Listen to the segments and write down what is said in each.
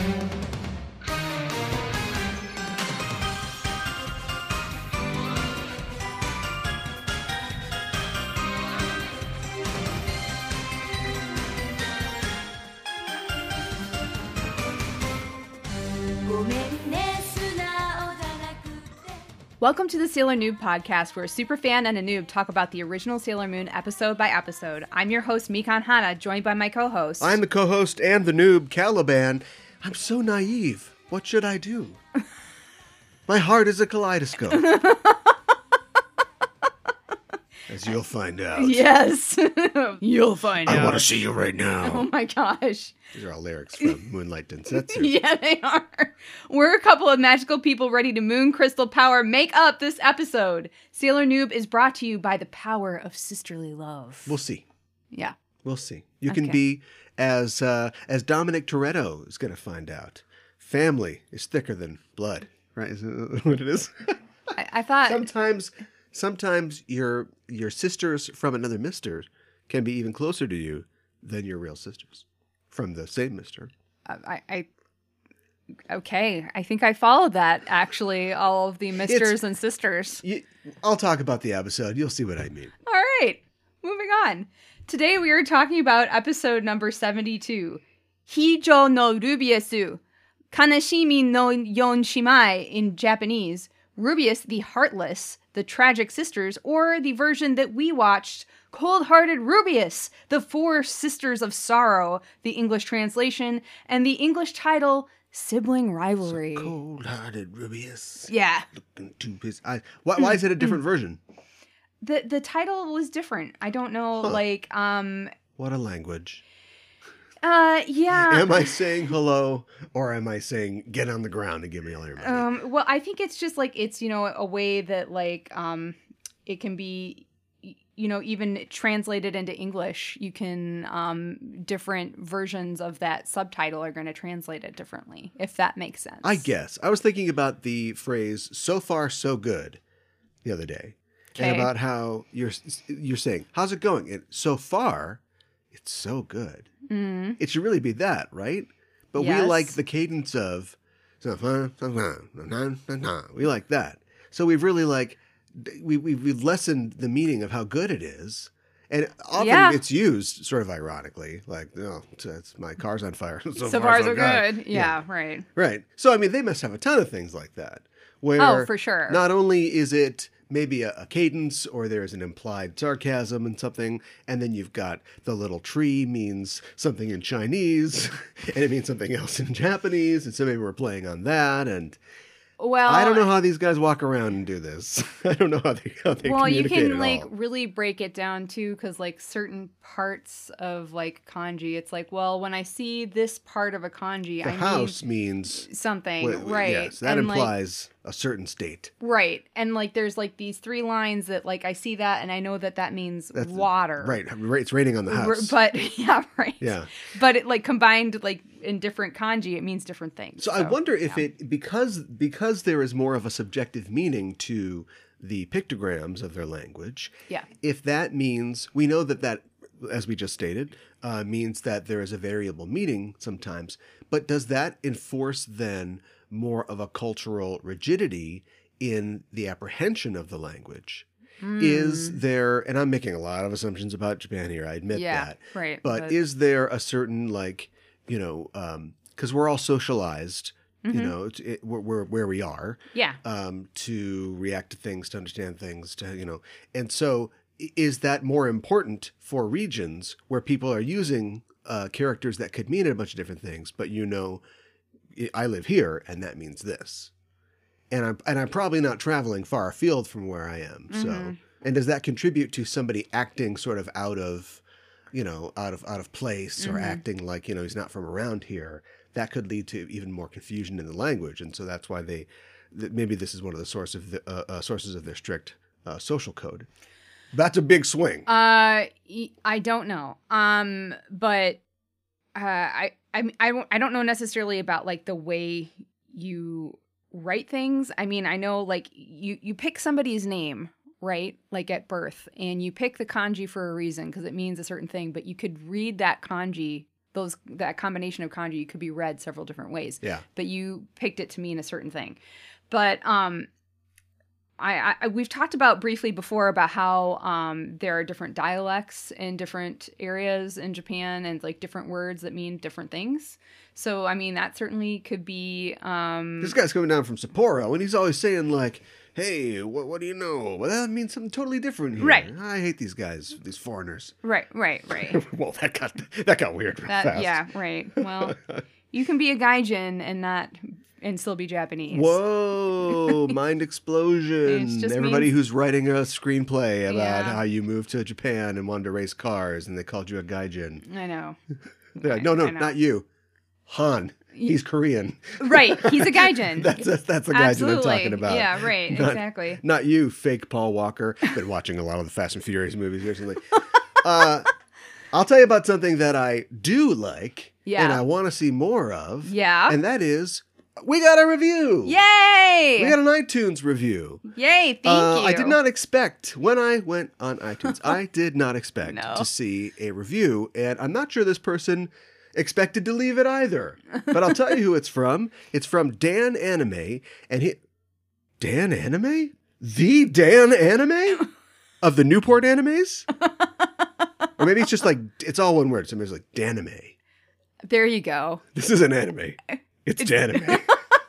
Welcome to the Sailor Noob podcast, where a superfan and a noob talk about the original Sailor Moon episode by episode. I'm your host, Mikan Hana, joined by my co-host. I'm the co-host and the noob, Caliban. I'm so naive. What should I do? My heart is a kaleidoscope. As you'll find out. Yes. You'll find out. I want to see you right now. Oh my gosh. These are all lyrics from Moonlight Densetsu. Yeah, they are. We're a couple of magical people ready to moon crystal power make up this episode. Sailor Noob is brought to you by the power of sisterly love. We'll see. Yeah. We'll see. You can be as Dominic Toretto is going to find out. Family is thicker than blood, right? Is that what it is? I thought sometimes your sisters from another mister can be even closer to you than your real sisters from the same mister. Okay, I think I followed that, actually, all of the misters and sisters. I'll talk about the episode. You'll see what I mean. All right, moving on. Today we are talking about episode number 72, Hijo no Rubiusu, Kanashimi no Yon Shimai in Japanese, Rubius the Heartless, the Tragic Sisters, or the version that we watched, Cold-Hearted Rubius, the Four Sisters of Sorrow, the English translation, and the English title, Sibling Rivalry. So cold-hearted Rubius. Yeah. Look into his eyes. Why is it a different version? The title was different. I don't know, What a language. Yeah. Am I saying hello, or am I saying get on the ground and give me all your money? Well, I think it's just it's, a way that it can be, even translated into English. You can, different versions of that subtitle are going to translate it differently, if that makes sense. I guess. I was thinking about the phrase "so far so good" the other day, and about how you're saying, "How's it going?" And so far, it's so good. Mm. It should really be that, right? But we like the cadence of, we like that. So we've really we've lessened the meaning of how good it is. And often it's used sort of ironically, it's my car's on fire. So far so good. Yeah, right. Right. So, they must have a ton of things like that. Where for sure. Not only is it maybe a cadence, or there's an implied sarcasm in something, and then you've got the little tree means something in Chinese, and it means something else in Japanese, and so maybe we're playing on that, and I don't know how these guys walk around and do this. I don't know how they communicate at all. Really break it down too, because certain parts of kanji, it's when I see this part of a kanji, the house means something, right? Yes, that implies a certain state, right? And there's these three lines that I see that, and I know that means water, right? It's raining on the house, but yeah, right, yeah. But it combined in different kanji, it means different things. So I wonder if it because there is more of a subjective meaning to the pictograms of their language. Yeah. If that means, we know that as we just stated, means that there is a variable meaning sometimes. But does that enforce then more of a cultural rigidity in the apprehension of the language? Is there, and I'm making a lot of assumptions about Japan here, I admit that. Right. But is there a certain because we're all socialized, we're where we are. Yeah. To react to things, to understand things, and so is that more important for regions where people are using characters that could mean a bunch of different things, but I live here and that means this, and I'm probably not traveling far afield from where I am. Mm-hmm. So, and does that contribute to somebody acting sort of out of place, or acting like, he's not from around here? That could lead to even more confusion in the language. And so that's why maybe this is one of the sources of their strict social code. That's a big swing. I don't know. But I don't know necessarily about the way you write things. I know you pick somebody's name, right? At birth, and you pick the kanji for a reason, because it means a certain thing, but you could read that kanji that combination of kanji could be read several different ways. Yeah. But you picked it to mean a certain thing. But we've talked about briefly before about how there are different dialects in different areas in Japan and like different words that mean different things. So, I mean, that certainly could be... This guy's coming down from Sapporo, and he's always saying, like, hey, what do you know? Well, that means something totally different here. Right. I hate these guys, these foreigners. Right. Well, that got weird real fast. Yeah, right. Well, you can be a gaijin and still be Japanese. Whoa, mind explosion. Everybody means... who's writing a screenplay about Yeah. how you moved to Japan and wanted to race cars and they called you a gaijin. I know. No, not you. Han. He's Korean. Right. He's a gaijin. That's the gaijin I'm talking about. Yeah, right. Exactly. Not you, fake Paul Walker. Been watching a lot of the Fast and Furious movies recently. I'll tell you about something that I do like and I want to see more of. Yeah. And that is... we got a review. Yay! We got an iTunes review. Yay, thank you. I did not expect, when I went on iTunes, I did not expect to see a review. And I'm not sure this person expected to leave it either. But I'll tell you who it's from. It's from Dan Anime. And Dan Anime? The Dan Anime? Of the Newport Animes? Or maybe it's just like, it's all one word. Somebody's like, Danime. There you go. This is an anime. It's Danime.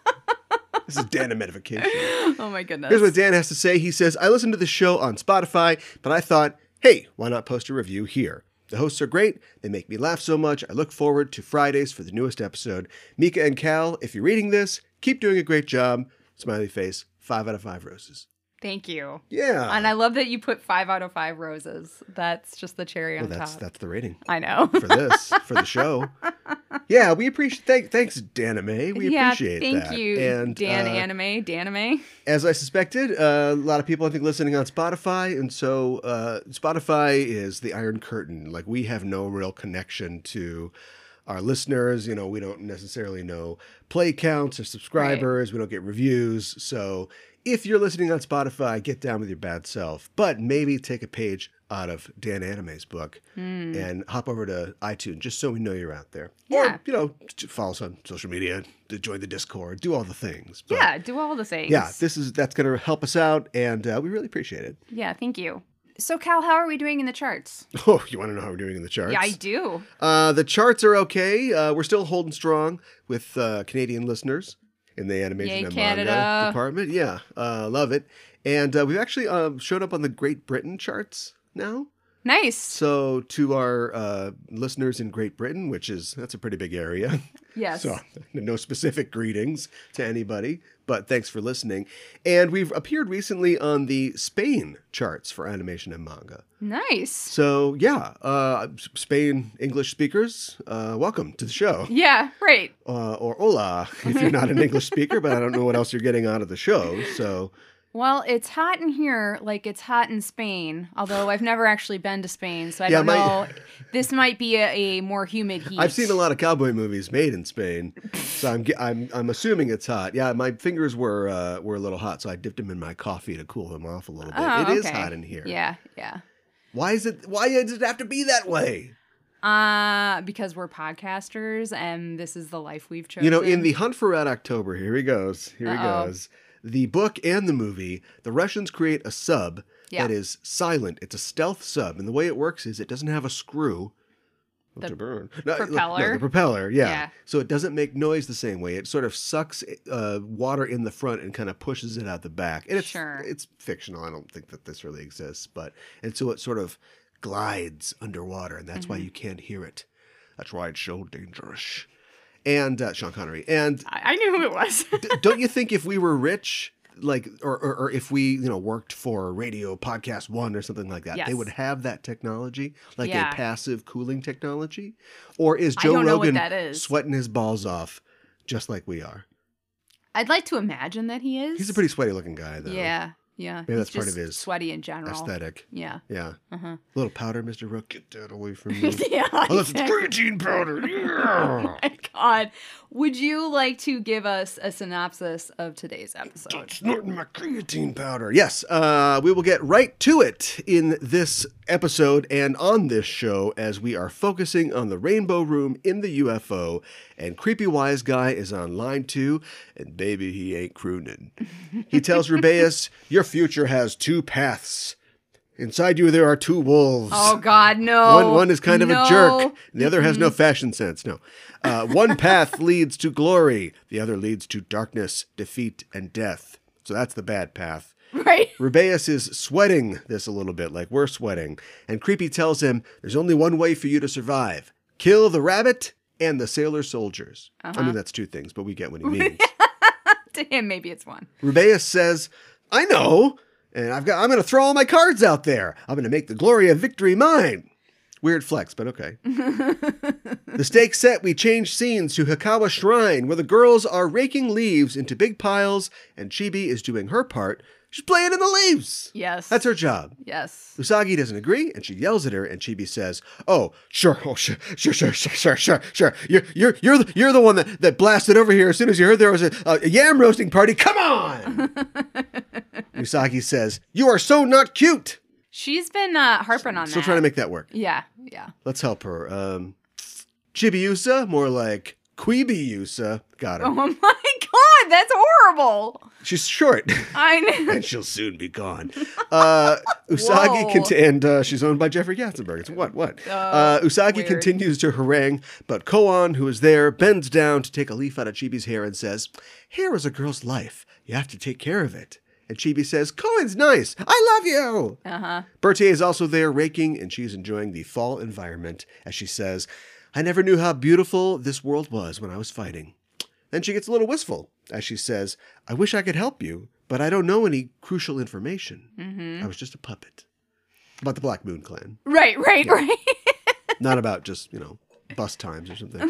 This is Danimification. Oh my goodness. Here's what Dan has to say. He says, I listened to the show on Spotify, but I thought, hey, why not post a review here? The hosts are great. They make me laugh so much. I look forward to Fridays for the newest episode. Mika and Cal, if you're reading this, keep doing a great job. Smiley face, 5 out of 5 roses. Thank you. Yeah. And I love that you put 5 out of 5 roses. That's just the cherry on top. That's the rating. I know. For the show. Yeah, we appreciate. Thanks, Danime. We appreciate that. Thank you, and, Danime. As I suspected, a lot of people I think listening on Spotify, and so Spotify is the Iron Curtain. Like we have no real connection to our listeners. You know, we don't necessarily know play counts or subscribers. Right. We don't get reviews. So if you're listening on Spotify, get down with your bad self, but maybe take a page out of Dan Anime's book and hop over to iTunes just so we know you're out there. Yeah. Or, follow us on social media, to join the Discord, do all the things. But, yeah, do all the things. Yeah, that's going to help us out, and we really appreciate it. Yeah, thank you. So, Cal, how are we doing in the charts? Oh, you want to know how we're doing in the charts? Yeah, I do. The charts are okay. We're still holding strong with Canadian listeners in the animation and manga department. Yeah, love it. And we've actually showed up on the Great Britain charts now. Nice. So to our listeners in Great Britain, that's a pretty big area. Yes. So no specific greetings to anybody, but thanks for listening. And we've appeared recently on the Spain charts for animation and manga. Nice. So yeah, Spain English speakers, welcome to the show. Yeah, right. Or hola if you're not an English speaker, but I don't know what else you're getting out of the show. So. Well, it's hot in here like it's hot in Spain, although I've never actually been to Spain, so I don't know. This might be a more humid heat. I've seen a lot of cowboy movies made in Spain, so I'm assuming it's hot. Yeah, my fingers were a little hot, so I dipped them in my coffee to cool them off a little bit. Oh, it is hot in here. Yeah. Why does it have to be that way? Because we're podcasters, and this is the life we've chosen. You know, in the hunt for Red October, here he goes. The book and the movie, the Russians create a sub that is silent. It's a stealth sub. And the way it works is it doesn't have a screw. Propeller? No, the propeller, yeah. So it doesn't make noise the same way. It sort of sucks water in the front and kind of pushes it out the back. And it's fictional. I don't think that this really exists. And so it sort of glides underwater, and that's why you can't hear it. That's why it's so dangerous. And Sean Connery. And I knew who it was. Don't you think if we were rich, like, or if we, worked for Radio Podcast One or something like that, they would have that technology, like a passive cooling technology? Or is Joe Rogan sweating his balls off just like we are? I'd like to imagine that he is. He's a pretty sweaty looking guy, though. Yeah. Yeah. Maybe he's that's part just of his sweaty in general. aesthetic. Yeah. Yeah. Uh-huh. A little powder, Mr. Rook. Get that away from me. Yeah. Unless it's creatine powder. Oh Yeah. my God. Would you like to give us a synopsis of today's episode? Snorting my creatine powder. Yes, we will get right to it in this episode and on this show as we are focusing on the Rainbow Room in the UFO, and Creepy Wise Guy is on line 2, and baby, he ain't crooning. He tells Rubeus, your future has 2 paths. Inside you there are 2 wolves. Oh God, no. One is kind of a jerk, and the other has no fashion sense. No. One path leads to glory. The other leads to darkness, defeat, and death. So that's the bad path. Right. Rubeus is sweating this a little bit, like we're sweating. And Creepy tells him, there's only one way for you to survive. Kill the rabbit and the sailor soldiers. I mean, that's 2 things, but we get what he means. To him, maybe it's 1. Rubeus says, I know. And I'm going to throw all my cards out there. I'm going to make the glory of victory mine. Weird flex, but okay. The stakes set, we change scenes to Hikawa Shrine, where the girls are raking leaves into big piles, and Chibi is doing her part. She's playing in the leaves. Yes. That's her job. Yes. Usagi doesn't agree, and she yells at her, and Chibi says, "Oh, sure, sure. You're the one that blasted over here as soon as you heard there was a yam roasting party. Come on!" Usagi says, "You are so not cute." She's been harping on that. Still trying to make that work. Yeah. Let's help her. Chibiusa, more like Quibiusa. Got her. Oh my God, that's horrible. She's short. I know. And she'll soon be gone. Usagi and she's owned by Jeffrey Katzenberg. It's what? Usagi weird. continues to harangue, but Koan, who is there, bends down to take a leaf out of Chibi's hair and says, "Hair is a girl's life. You have to take care of it." And Chibi says, "Koan's nice. I love you." Berthier is also there raking, and she's enjoying the fall environment as she says, "I never knew how beautiful this world was when I was fighting." Then she gets a little wistful as she says, "I wish I could help you, but I don't know any crucial information. I was just a puppet." About the Black Moon Clan. Right. Not about just, bus times or something.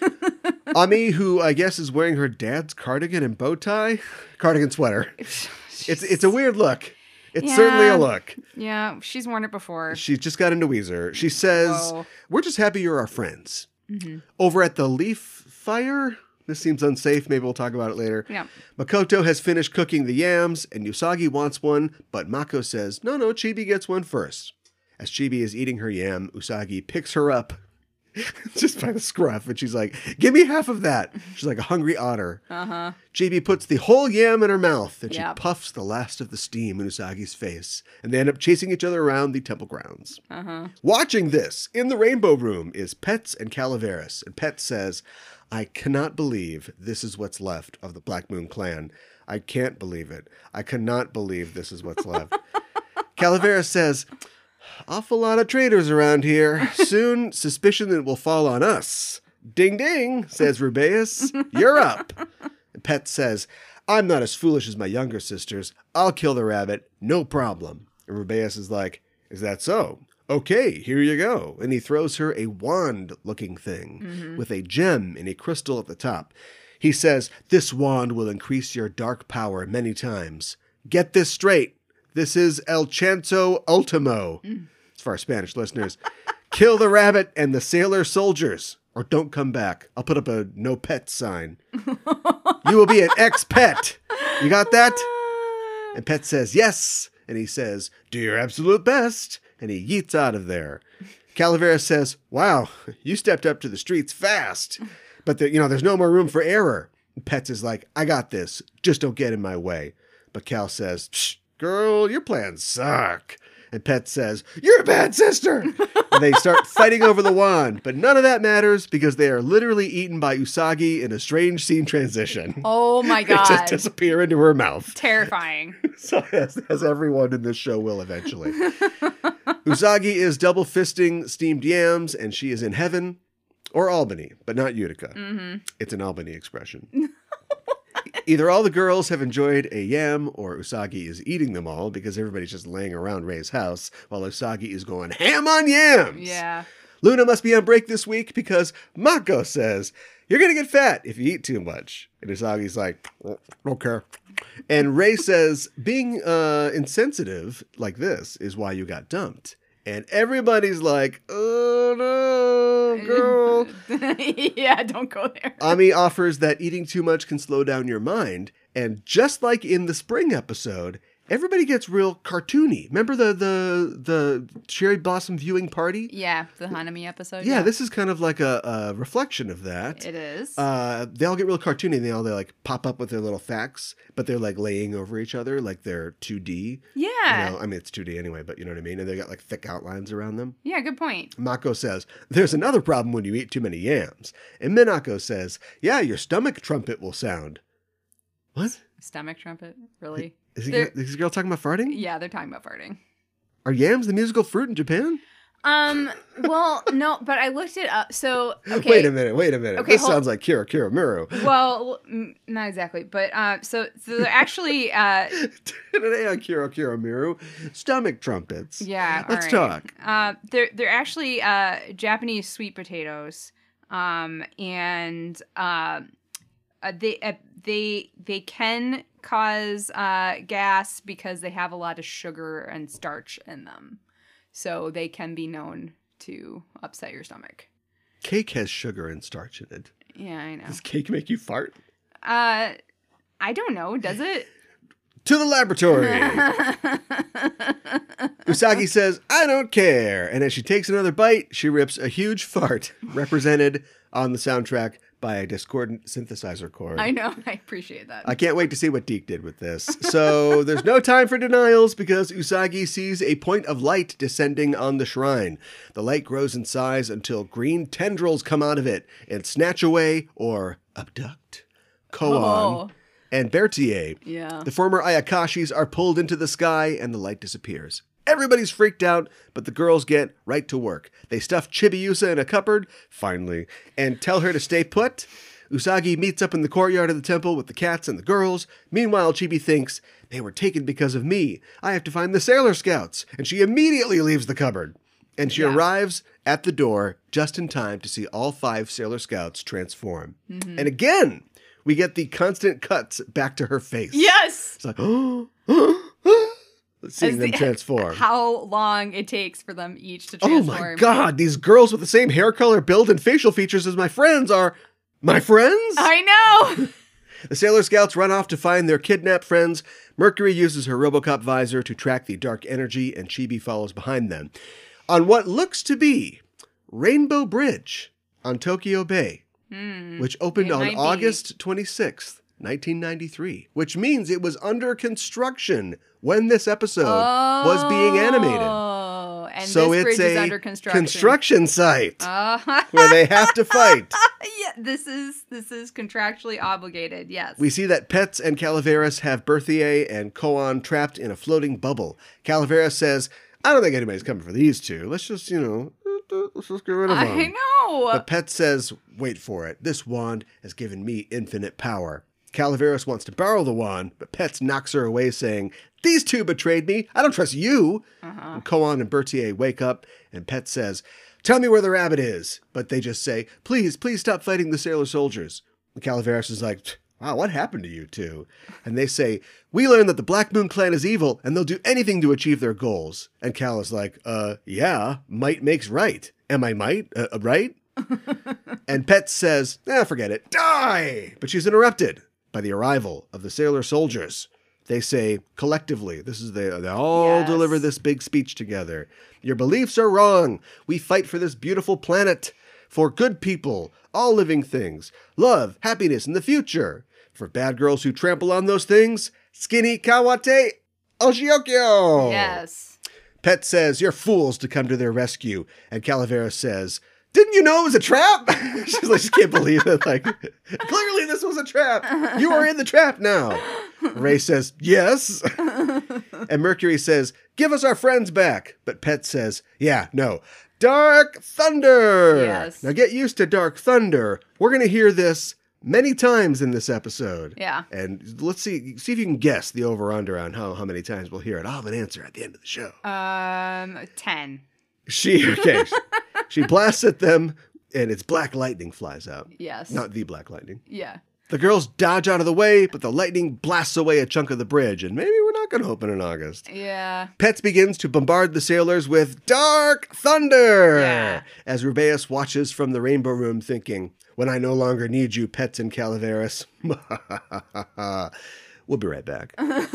Ami, who I guess is wearing her dad's cardigan and bow tie. Cardigan sweater. It's a weird look. It's certainly a look. Yeah, she's worn it before. She's just got into Weezer. She says, Whoa. "We're just happy you're our friends." Over at the Leaf Fire, this seems unsafe. Maybe we'll talk about it later. Yeah. Makoto has finished cooking the yams, and Usagi wants one, but Mako says, no, Chibi gets one first. As Chibi is eating her yam, Usagi picks her up just by the scruff, and she's like, "Give me half of that." She's like a hungry otter. Chibi puts the whole yam in her mouth, and she puffs the last of the steam in Usagi's face, and they end up chasing each other around the temple grounds. Watching this in the Rainbow Room is Pets and Calaveras, and Pets says, "I cannot believe this is what's left of the Black Moon Clan. I can't believe it. I cannot believe this is what's left." Calaveras says, "Awful lot of traitors around here. Soon, suspicion will fall on us." "Ding ding," says Rubeus. "You're up." And Pet says, "I'm not as foolish as my younger sisters. I'll kill the rabbit. No problem." And Rubeus is like, "Is that so? Okay, here you go." And he throws her a wand-looking thing with a gem and a crystal at the top. He says, "This wand will increase your dark power many times. Get this straight. This is El Chanzo Ultimo." It's for our Spanish listeners. "Kill the rabbit and the sailor soldiers, or don't come back. I'll put up a no pet sign. You will be an ex-pet. You got that?" And Pet says, "Yes." And he says, "Do your absolute best." And he yeets out of there. Calaveras says, "Wow, you stepped up to the streets fast. But there's no more room for error." And Pets is like, "I got this. Just don't get in my way." But Cal says, "Psh, girl, your plans suck." And Pet says, "You're a bad sister." And they start fighting over the wand. But none of that matters because they are literally eaten by Usagi in a strange scene transition. Oh my They God. just disappear into her mouth. Terrifying. So as everyone in this show will eventually. Usagi is double fisting steamed yams, and she is in heaven or Albany, but not Utica. It's an Albany expression. Either all the girls have enjoyed a yam, or Usagi is eating them all because everybody's just laying around Ray's house while Usagi is going ham on yams. Yeah. Luna must be on break this week because Mako says, You're going to get fat if you eat too much. And Usagi's like, don't care. And Rei says, being insensitive like this is why you got dumped. And everybody's like, oh no, girl. Yeah, don't go there. Ami offers that eating too much can slow down your mind. And just like in the spring episode, everybody gets real cartoony. Remember the cherry blossom viewing party? Yeah, the Hanami episode. Yeah, this is kind of like a reflection of that. It is. They all get real cartoony. They like pop up with their little facts, but they're like laying over each other like they're 2D. Yeah. You know, I mean, it's 2D anyway, but you know what I mean? And they got like thick outlines around them. Yeah, good point. Mako says, there's another problem when you eat too many yams. And Minako says, yeah, your stomach trumpet will sound. What? Stomach trumpet? Really? Is this girl talking about farting? Yeah, they're talking about farting. Are yams the musical fruit in Japan? Well, no, but I looked it up. So, okay. Wait a minute. Okay, This sounds like Kira Miru. Well, not exactly, but so they're actually Today on Kira Miru, stomach trumpets. Yeah, Let's all right. talk. They're actually Japanese sweet potatoes. And they can cause gas because they have a lot of sugar and starch in them. So they can be known to upset your stomach. Cake has sugar and starch in it. Yeah, I know. Does cake make you fart? I don't know. Does it? To the laboratory. Usagi says, I don't care. And as she takes another bite, she rips a huge fart, represented on the soundtrack by a discordant synthesizer chord. I know. I appreciate that. I can't wait to see what Deke did with this. So there's no time for denials because Usagi sees a point of light descending on the shrine. The light grows in size until green tendrils come out of it and snatch away or abduct Koan and Berthier. Yeah. The former Ayakashis are pulled into the sky and the light disappears. Everybody's freaked out, but the girls get right to work. They stuff Chibiusa in a cupboard, finally, and tell her to stay put. Usagi meets up in the courtyard of the temple with the cats and the girls. Meanwhile, Chibi thinks, they were taken because of me. I have to find the Sailor Scouts. And she immediately leaves the cupboard. And she arrives at the door just in time to see all 5 Sailor Scouts transform. Mm-hmm. And again, we get the constant cuts back to her face. Yes! It's like, seeing them transform. How long it takes for them each to transform. Oh my god, these girls with the same hair color, build, and facial features as my friends are my friends? I know! The Sailor Scouts run off to find their kidnapped friends. Mercury uses her RoboCop visor to track the dark energy, and Chibi follows behind them. On what looks to be Rainbow Bridge on Tokyo Bay, which opened on August 26th, 1993, which means it was under construction when this episode was being animated. Oh, and so this it's bridge a is under construction. Construction site where they have to fight. Yeah, this is contractually obligated. Yes. We see that Pets and Calaveras have Berthier and Koan trapped in a floating bubble. Calaveras says, I don't think anybody's coming for these two. Let's just, let's just get rid of them. I know. But Pet says, wait for it. This wand has given me infinite power. Calaveras wants to borrow the wand, but Pets knocks her away, saying, these two betrayed me. I don't trust you. And Koan and Berthier wake up, and Pet says, tell me where the rabbit is. But they just say, please stop fighting the sailor soldiers. And Calaveras is like, wow, what happened to you two? And they say, we learned that the Black Moon Clan is evil, and they'll do anything to achieve their goals. And Cal is like, yeah, might makes right. Am I right? And Pet says, forget it. Die! But she's interrupted by the arrival of the sailor soldiers. They say, collectively, they all deliver this big speech together. Your beliefs are wrong. We fight for this beautiful planet. For good people, all living things, love, happiness, and the future. For bad girls who trample on those things, skinny kawate oshiokyo. Yes. Pet says, you're fools to come to their rescue. And Calaveras says, didn't you know it was a trap? She's like, she can't believe it. Like, clearly this was a trap. You are in the trap now. Ray says, yes. And Mercury says, give us our friends back. But Pet says, yeah, no. Dark Thunder. Yes. Now get used to Dark Thunder. We're going to hear this many times in this episode. Yeah. And let's see if you can guess the over-under on how many times we'll hear it. I'll have an answer at the end of the show. 10. She blasts at them and it's black lightning flies out. Yes. Not the black lightning. Yeah. The girls dodge out of the way, but the lightning blasts away a chunk of the bridge, and maybe we're not going to open in August. Yeah. Petz begins to bombard the sailors with dark thunder, Yeah. as Rubeus watches from the Rainbow Room thinking, when I no longer need you, Petz and Calaveras. We'll be right back.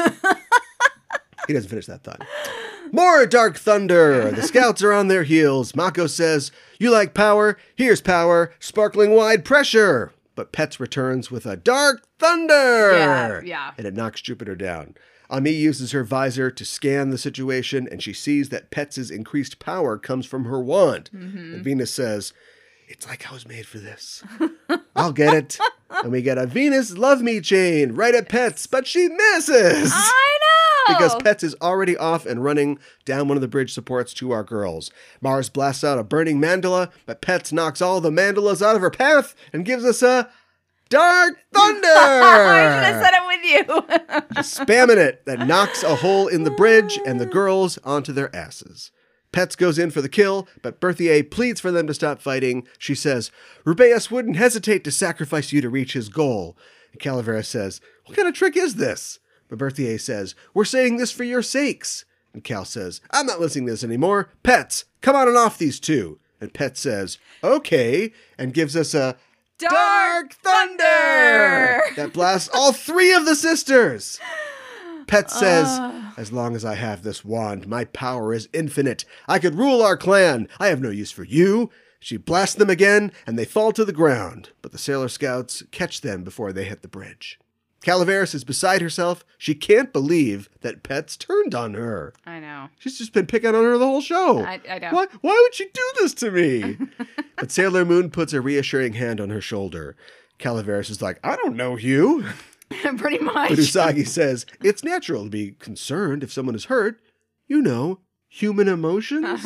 He doesn't finish that thought. More dark thunder. The scouts are on their heels. Mako says, you like power? Here's power. Sparkling wide pressure. But Petz returns with a dark thunder. Yeah. And it knocks Jupiter down. Ami uses her visor to scan the situation, and she sees that Petz's increased power comes from her wand. Mm-hmm. And Venus says, it's like I was made for this. I'll get it. And we get a Venus love me chain right at Petz, but she misses. I know. Because Petz is already off and running down one of the bridge supports to our girls. Mars blasts out a burning mandala, but Petz knocks all the mandalas out of her path and gives us a dark thunder. I should have said it with you. Just spamming it. That knocks a hole in the bridge and the girls onto their asses. Petz goes in for the kill, but Berthier pleads for them to stop fighting. She says, Rubeus wouldn't hesitate to sacrifice you to reach his goal. And Calaveras says, what kind of trick is this? But Berthier says, we're saying this for your sakes. And Cal says, I'm not listening to this anymore. Petz, come on and off these two. And Petz says, okay, and gives us a dark thunder that blasts all three of the sisters. Petz says, as long as I have this wand, my power is infinite. I could rule our clan. I have no use for you. She blasts them again, and they fall to the ground. But the Sailor Scouts catch them before they hit the bridge. Calaveras is beside herself. She can't believe that Petz turned on her. I know. She's just been picking on her the whole show. I know. Why would she do this to me? But Sailor Moon puts a reassuring hand on her shoulder. Calaveras is like, I don't know you. Pretty much. But Usagi says, it's natural to be concerned if someone is hurt. You know, human emotions.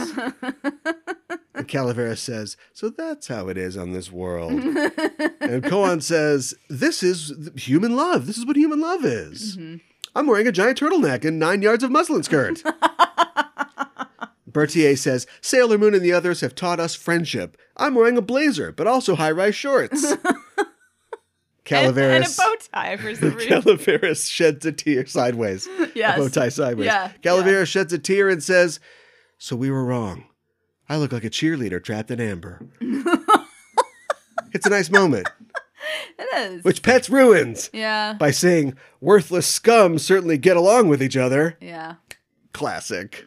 And Calaveras says, so that's how it is on this world. And Koan says, this is human love. This is what human love is. Mm-hmm. I'm wearing a giant turtleneck and 9 yards of muslin skirt. Berthier says, Sailor Moon and the others have taught us friendship. I'm wearing a blazer, but also high-rise shorts. Calaveras, and a bow tie for some reason. Calaveras sheds a tear sideways. Yes. A bow tie sideways. Yeah. Calaveras sheds a tear and says, so we were wrong. I look like a cheerleader trapped in amber. It's a nice moment. It is. Which Petz ruins. Yeah. By saying, worthless scum certainly get along with each other. Yeah. Classic.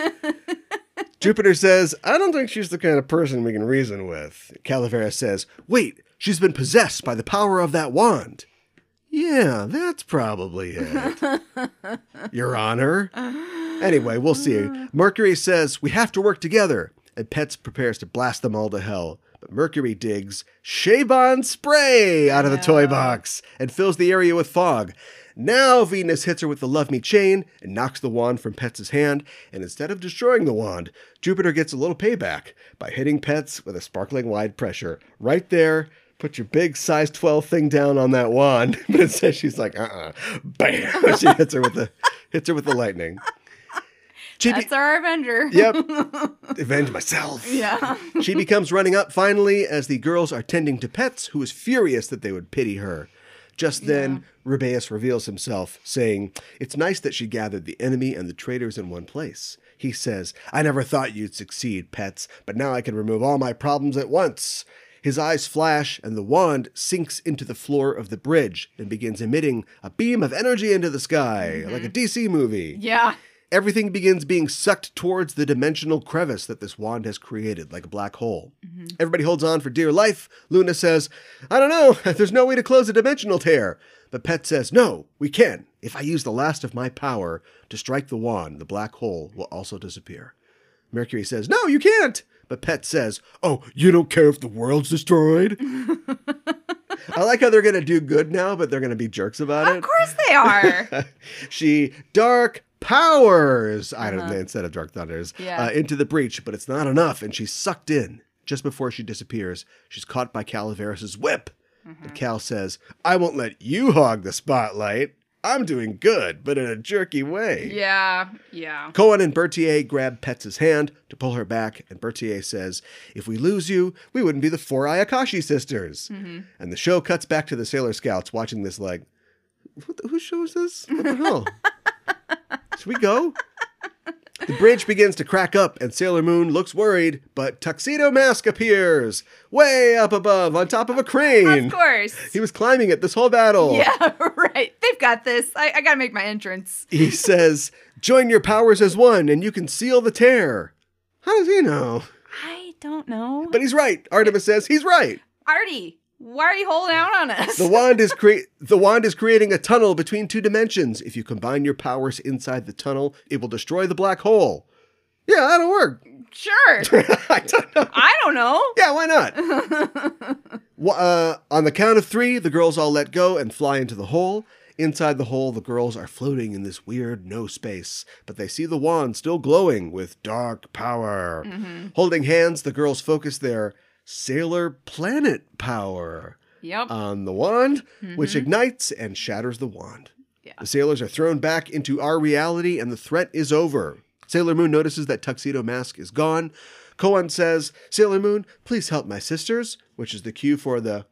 Jupiter says, I don't think she's the kind of person we can reason with. Calaveras says, wait, she's been possessed by the power of that wand. Yeah, that's probably it. Your Honor. Anyway, we'll see. Mercury says, we have to work together. And Petz prepares to blast them all to hell. But Mercury digs Shaban spray out of the toy box and fills the area with fog. Now Venus hits her with the Love Me chain and knocks the wand from Petz's hand. And instead of destroying the wand, Jupiter gets a little payback by hitting Petz with a sparkling wide pressure. Right there, put your big size 12 thing down on that wand. But instead she's like, bam! She hits her with the lightning. That's our Avenger. Yep. Avenge myself. Yeah. She becomes running up finally as the girls are tending to Petz, who is furious that they would pity her. Just then, Rubeus reveals himself, saying, it's nice that she gathered the enemy and the traitors in one place. He says, I never thought you'd succeed, Petz, but now I can remove all my problems at once. His eyes flash, and the wand sinks into the floor of the bridge and begins emitting a beam of energy into the sky, like a DC movie. Yeah. Everything begins being sucked towards the dimensional crevice that this wand has created, like a black hole. Mm-hmm. Everybody holds on for dear life. Luna says, I don't know, there's no way to close a dimensional tear. But Petz says, no, we can. If I use the last of my power to strike the wand, the black hole will also disappear. Mercury says, no, you can't. But Petz says, oh, you don't care if the world's destroyed? I like how they're going to do good now, but they're going to be jerks about it. Of course they are. She dark powers instead of dark thunders into the breach, but it's not enough, and she's sucked in. Just before she disappears, she's caught by Calaveras' whip. And Cal says, I won't let you hog the spotlight. I'm doing good, but in a jerky way. Yeah. Koan and Berthier grab Petz's hand to pull her back, and Berthier says, if we lose you, we wouldn't be the 4 Ayakashi sisters. Mm-hmm. And the show cuts back to the Sailor Scouts watching this like, who shows this? What the hell? Should we go? The bridge begins to crack up, and Sailor Moon looks worried, but Tuxedo Mask appears, way up above, on top of a crane. Of course. He was climbing it this whole battle. Yeah, right. They've got this. I gotta make my entrance. He says, join your powers as one, and you can seal the tear. How does he know? I don't know. But he's right. Artemis says he's right. Artie, why are you holding out on us? The wand is creating a tunnel between 2 dimensions. If you combine your powers inside the tunnel, it will destroy the black hole. Yeah, that'll work. Sure. I don't know. Yeah, why not? On the count of 3, the girls all let go and fly into the hole. Inside the hole, the girls are floating in this weird no space, but they see the wand still glowing with dark power. Mm-hmm. Holding hands, the girls focus their Sailor Planet power on the wand, which ignites and shatters the wand. Yeah. The sailors are thrown back into our reality, and the threat is over. Sailor Moon notices that Tuxedo Mask is gone. Koan says, Sailor Moon, please help my sisters, which is the cue for the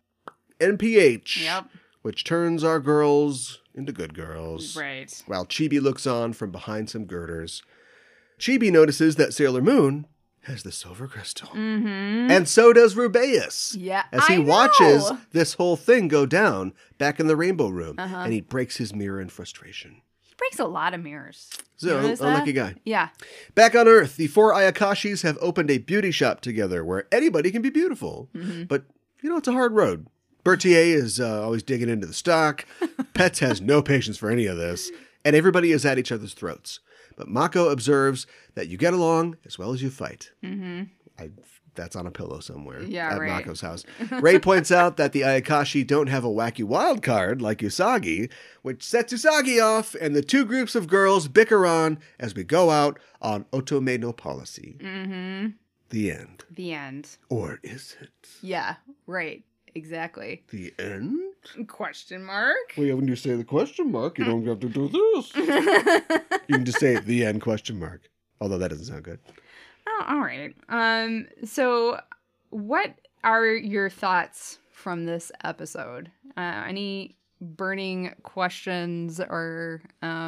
NPH, which turns our girls into good girls. Right. While Chibi looks on from behind some girders. Chibi notices that Sailor Moon has the silver crystal. Mm-hmm. And so does Rubeus. Yeah, as he watches this whole thing go down back in the Rainbow Room. And he breaks his mirror in frustration. He breaks a lot of mirrors. So, unlucky guy. Yeah. Back on Earth, the 4 Ayakashis have opened a beauty shop together where anybody can be beautiful. Mm-hmm. But, it's a hard road. Berthier is always digging into the stock. Petz has no patience for any of this. And everybody is at each other's throats. But Mako observes that you get along as well as you fight. Mm-hmm. That's on a pillow somewhere at Mako's house. Ray points out that the Ayakashi don't have a wacky wild card like Usagi, which sets Usagi off, and the 2 groups of girls bicker on as we go out on Otome no Policy. Mm-hmm. The end. The end. Or is it? Yeah, right. Exactly. The end? Question mark? Well, when you say the question mark, you don't have to do this. You can just say the end question mark. Although that doesn't sound good. Oh, all right. So what are your thoughts from this episode? Any burning questions or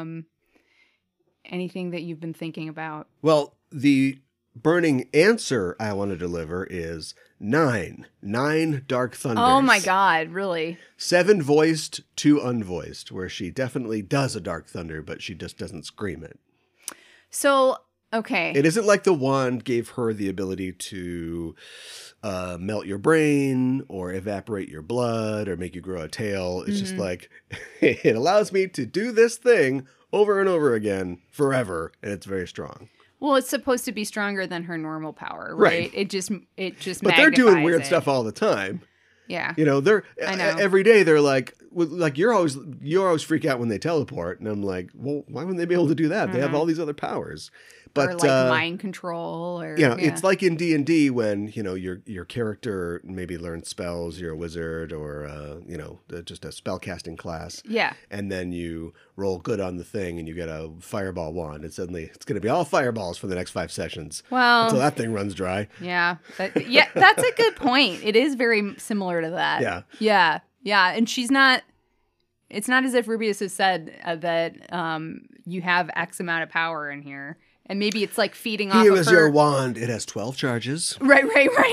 anything that you've been thinking about? Well, the burning answer I want to deliver is 9. 9 Dark Thunders. Oh my God, really? 7 voiced, 2 unvoiced, where she definitely does a Dark Thunder, but she just doesn't scream it. So, okay. It isn't like the wand gave her the ability to melt your brain or evaporate your blood or make you grow a tail. It's just like, it allows me to do this thing over and over again forever, and it's very strong. Well, it's supposed to be stronger than her normal power, right? It just But they're doing weird stuff all the time. Yeah. They're I know. Every day they're like you always freak out when they teleport, and I'm like, well, why wouldn't they be able to do that? They have all these other powers. But or like mind control, or it's like in D&D when your character maybe learns spells. You're a wizard, or just a spell casting class. Yeah, and then you roll good on the thing, and you get a fireball wand, and suddenly it's going to be all fireballs for the next 5 sessions. Well, until that thing runs dry. Yeah, that's a good point. It is very similar to that. Yeah, and she's not. It's not as if Rubeus has said that you have X amount of power in here. And maybe it's like feeding off of her. Here is your wand. It has 12 charges. Right.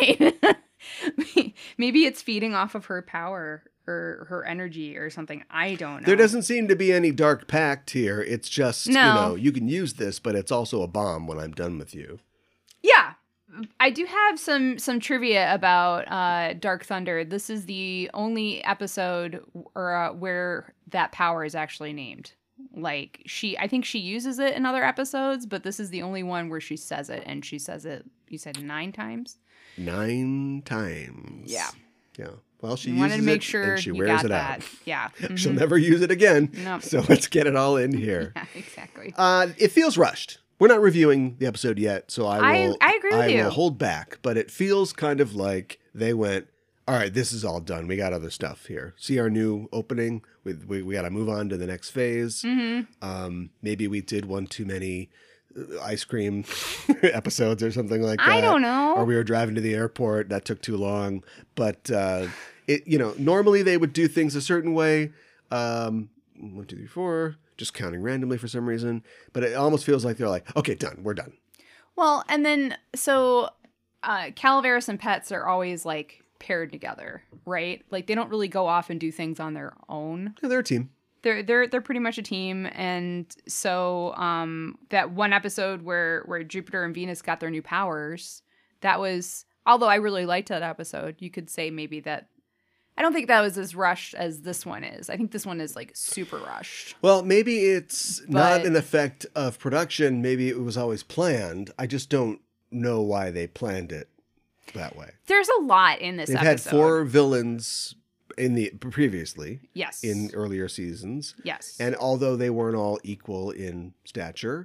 Maybe it's feeding off of her power or her energy or something. I don't know. There doesn't seem to be any dark pact here. It's just, you can use this, but it's also a bomb when I'm done with you. Yeah. I do have some trivia about Dark Thunder. This is the only episode where that power is actually named. Like I think she uses it in other episodes, but this is the only one where she says it, and she says it. You said 9 times. 9 times. Yeah. Well, she wanted uses to make it sure and she you wears got it that. out. Yeah. Mm-hmm. She'll never use it again. Nope. So let's get it all in here. Yeah, exactly. It feels rushed. We're not reviewing the episode yet, so I agree with you. I will hold back, but it feels kind of like they went, all right, this is all done. We got other stuff here. See our new opening? We got to move on to the next phase. Maybe we did one too many ice cream episodes or something like that. I don't know. Or we were driving to the airport. That took too long. But, normally they would do things a certain way. 1, 2, 3, 4, just counting randomly for some reason. But it almost feels like they're like, okay, done. We're done. Well, and then, so Calaveras and Pets are always like paired together, right? Like they don't really go off and do things on their own. Yeah, they're a team. They're pretty much a team, and so that one episode where Jupiter and Venus got their new powers, that was, although I really liked that episode, you could say maybe that I don't think that was as rushed as this one is. I think this one is like super rushed. Well, maybe it's not an effect of production. Maybe it was always planned. I just don't know why they planned it that way. There's a lot in this They've episode. had 4 villains previously. Yes. In earlier seasons. Yes. And although they weren't all equal in stature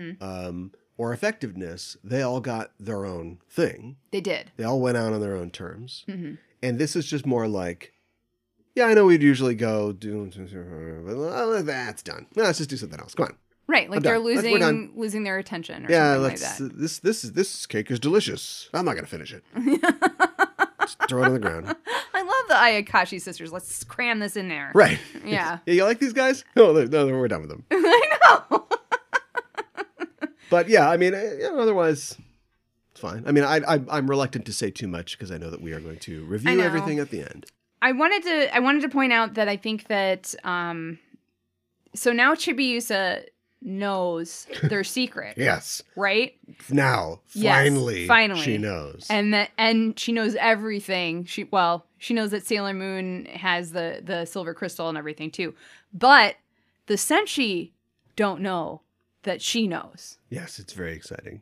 or effectiveness, they all got their own thing. They did. They all went out on their own terms. And this is just more like, yeah, I know we'd usually go do, but that's done. No, let's just do something else. Come on. Right, like I'm they're done. losing their attention or Yeah, something like that. This cake is delicious. I'm not gonna finish it. Just throw it on the ground. I love the Ayakashi sisters. Let's cram this in there. Right. Yeah. Yeah, you like these guys? No, we're done with them. I know. But yeah, I mean, otherwise, it's fine. I mean, I'm reluctant to say too much because I know that we are going to review everything at the end. I wanted to point out that I think that so now Chibiusa knows their secret. Yes. Right? Now, finally she knows. And she knows everything. She knows that Sailor Moon has the silver crystal and everything too. But the Senshi don't know that she knows. Yes, it's very exciting.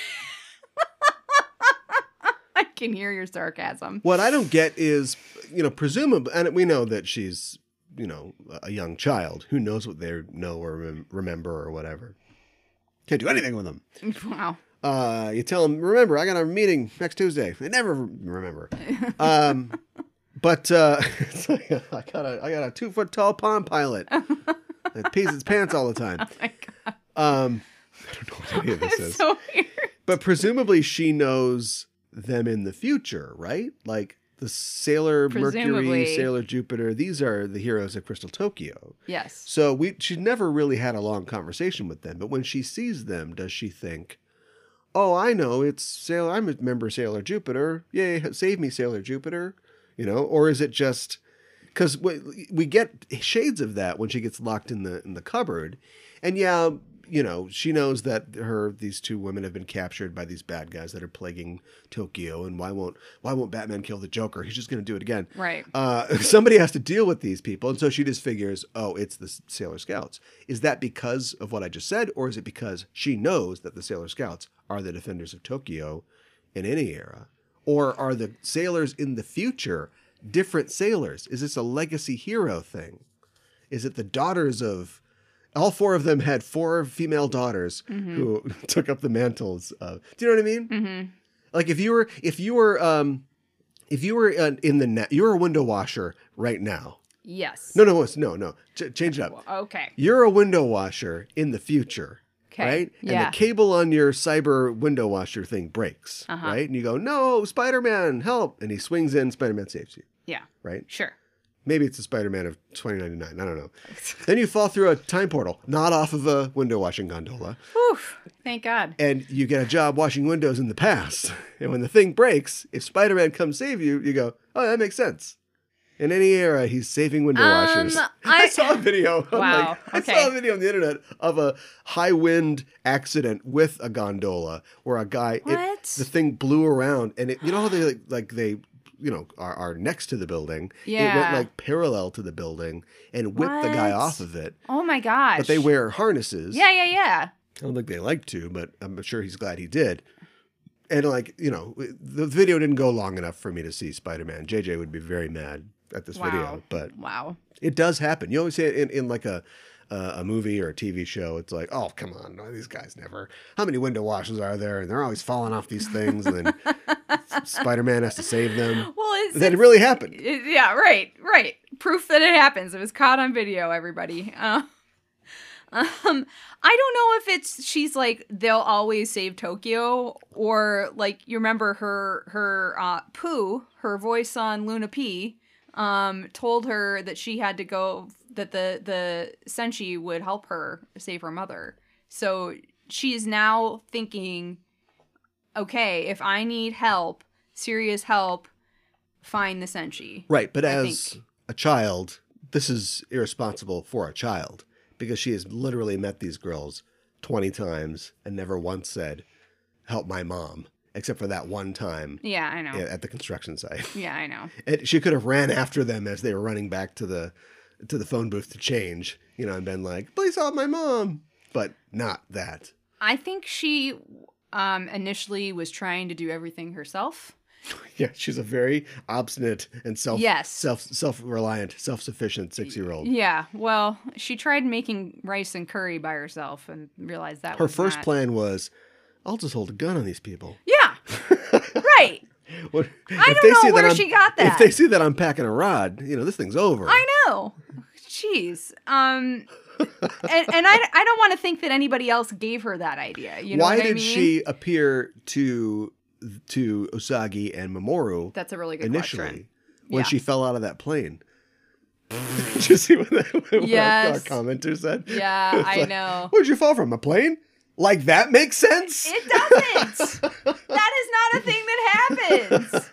I can hear your sarcasm. What I don't get is, presumably, and we know that she's, a young child. Who knows what they know or remember or whatever. Can't do anything with them. Wow. You tell them, remember, I got a meeting next Tuesday. They never remember. But it's like, I got a 2-foot tall Palm Pilot that pees its pants all the time. Oh my God. I don't know what any of this is. So weird. But presumably she knows them in the future, right? Like the Sailor Mercury, Sailor Jupiter, these are the heroes of Crystal Tokyo. Yes. So she's never really had a long conversation with them. But when she sees them, does she think, oh, I know, it's Sailor, I'm a member of Sailor Jupiter. Yay, save me, Sailor Jupiter. Or is it just... Because we get shades of that when she gets locked in the cupboard. And yeah, she knows that these 2 women have been captured by these bad guys that are plaguing Tokyo. And why won't Batman kill the Joker? He's just going to do it again. Right. Somebody has to deal with these people. And so she just figures, oh, it's the Sailor Scouts. Is that because of what I just said? Or is it because she knows that the Sailor Scouts are the defenders of Tokyo in any era? Or are the sailors in the future different sailors? Is this a legacy hero thing? Is it the daughters of... All 4 of them had 4 female daughters who took up the mantles of... Do you know what I mean? Mm-hmm. Like if you were in the net, you're a window washer right now. Yes. No. Change it up. Okay. You're a window washer in the future. Okay. Right? Yeah. And the cable on your cyber window washer thing breaks. Right? And you go, no, Spider-Man, help. And he swings in, Spider-Man saves you. Yeah. Right? Sure. Maybe it's the Spider-Man of 2099. I don't know. Then you fall through a time portal, not off of a window washing gondola. Oof. Thank God. And you get a job washing windows in the past. And when the thing breaks, if Spider-Man comes save you, you go, oh, that makes sense. In any era, he's saving window washers. I saw a video. Wow. I saw a video on the internet of a high wind accident with a gondola where a guy, the thing blew around, and it, how they they are next to the building. Yeah. It went parallel to the building and whipped the guy off of it. Oh my gosh. But they wear harnesses. Yeah. I don't think they like to, but I'm sure he's glad he did. And the video didn't go long enough for me to see Spider-Man. JJ would be very mad at this video, but it does happen. You always say it in like a movie or a TV show. It's like, oh, come on, no, these guys never. How many window washers are there? And they're always falling off these things, and then Spider-Man has to save them. Well, That really happened. Yeah, right. Proof that it happens. It was caught on video, everybody. I don't know if she's like, they'll always save Tokyo, or like, you remember her Pooh, her voice on Luna P, told her that she had to go, that the Senshi would help her save her mother. So she's now thinking, okay, if I need help, serious help, find the Senshi. Right, but as a child, this is irresponsible for a child, because she has literally met these girls 20 times and never once said, help my mom, except for that one time. Yeah, I know. At the construction site. Yeah, I know. And she could have ran after them as they were running back to the phone booth to change, and been like, please help my mom. But not that. I think she initially was trying to do everything herself. Yeah, she's a very obstinate and self-reliant, self-sufficient 6-year-old. Yeah, well, she tried making rice and curry by herself and realized that her first plan was, I'll just hold a gun on these people. Yeah, right. I don't know where she got that. If they see that I'm packing a rod, this thing's over. I know. Jeez. And I don't want to think that anybody else gave her that idea. Why did she appear to Usagi and Mamoru? That's a really good initially, question. When she fell out of that plane. Did you see what our commenter said? Yeah, I know. Where'd you fall from? A plane? Like that makes sense? It doesn't. That is not a thing that happens.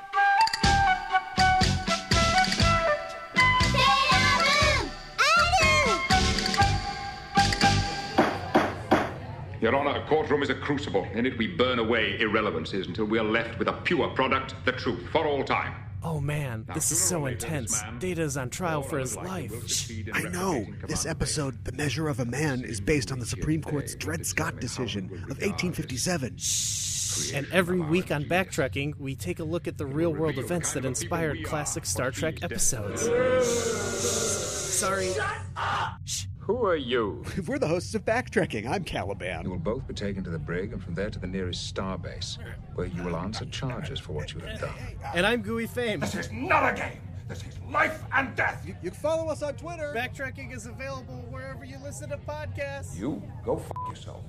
Your Honor, a courtroom is a crucible. In it we burn away irrelevancies until we are left with a pure product, the truth, for all time. Oh man, this is so intense. Data's on trial for his life. I know. This episode, The Measure of a Man, is based on the Supreme Court's Dred Scott decision of 1857. And every week on Backtracking, we take a look at the real-world events that inspired classic Star Trek episodes. Sorry. Shut up! Who are you? We're the hosts of Backtracking. I'm Caliban. You will both be taken to the brig and from there to the nearest starbase, where you will answer charges for what you have done. And I'm Gooey Fame. This is not a game. This is life and death. You can follow us on Twitter. Backtracking is available wherever you listen to podcasts. You go f*** yourself.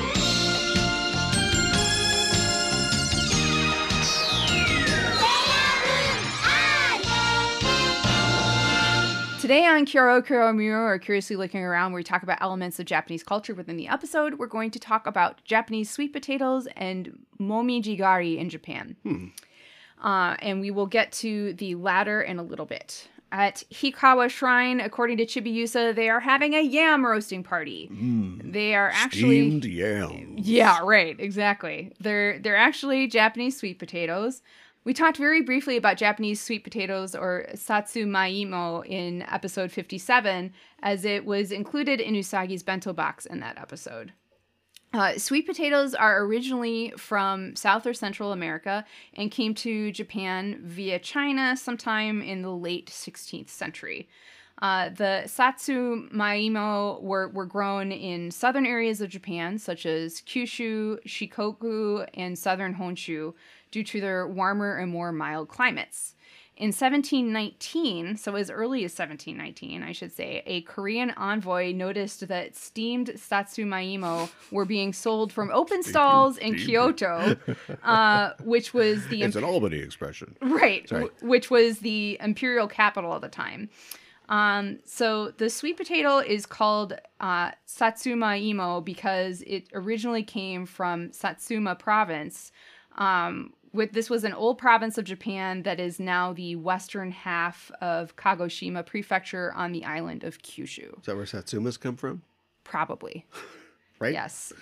Today on Kyoro Kyoro Muro, or Curiously Looking Around, where we talk about elements of Japanese culture within the episode, we're going to talk about Japanese sweet potatoes and momijigari in Japan. And we will get to the latter in a little bit. At Hikawa Shrine, according to Chibiusa, they are having a yam roasting party. They are actually steamed yam. Yeah, right, exactly. They're actually Japanese sweet potatoes. We talked very briefly about Japanese sweet potatoes, or satsumaimo, in episode 57, as it was included in Usagi's bento box in that episode. Sweet potatoes are originally from South or Central America and came to Japan via China sometime in the late 16th century. The satsumaimo were grown in southern areas of Japan, such as Kyushu, Shikoku, and southern Honshu, due to their warmer and more mild climates. In 1719, so as early as 1719, I should say, a Korean envoy noticed that steamed satsumaimo were being sold from open stalls in Kyoto, which was the... It's an Albany expression. Right, which was the imperial capital at the time. So the sweet potato is called satsumaimo because it originally came from Satsuma province. This was an old province of Japan that is now the western half of Kagoshima Prefecture on the island of Kyushu. Is that where Satsumas come from? Probably. Right? Yes.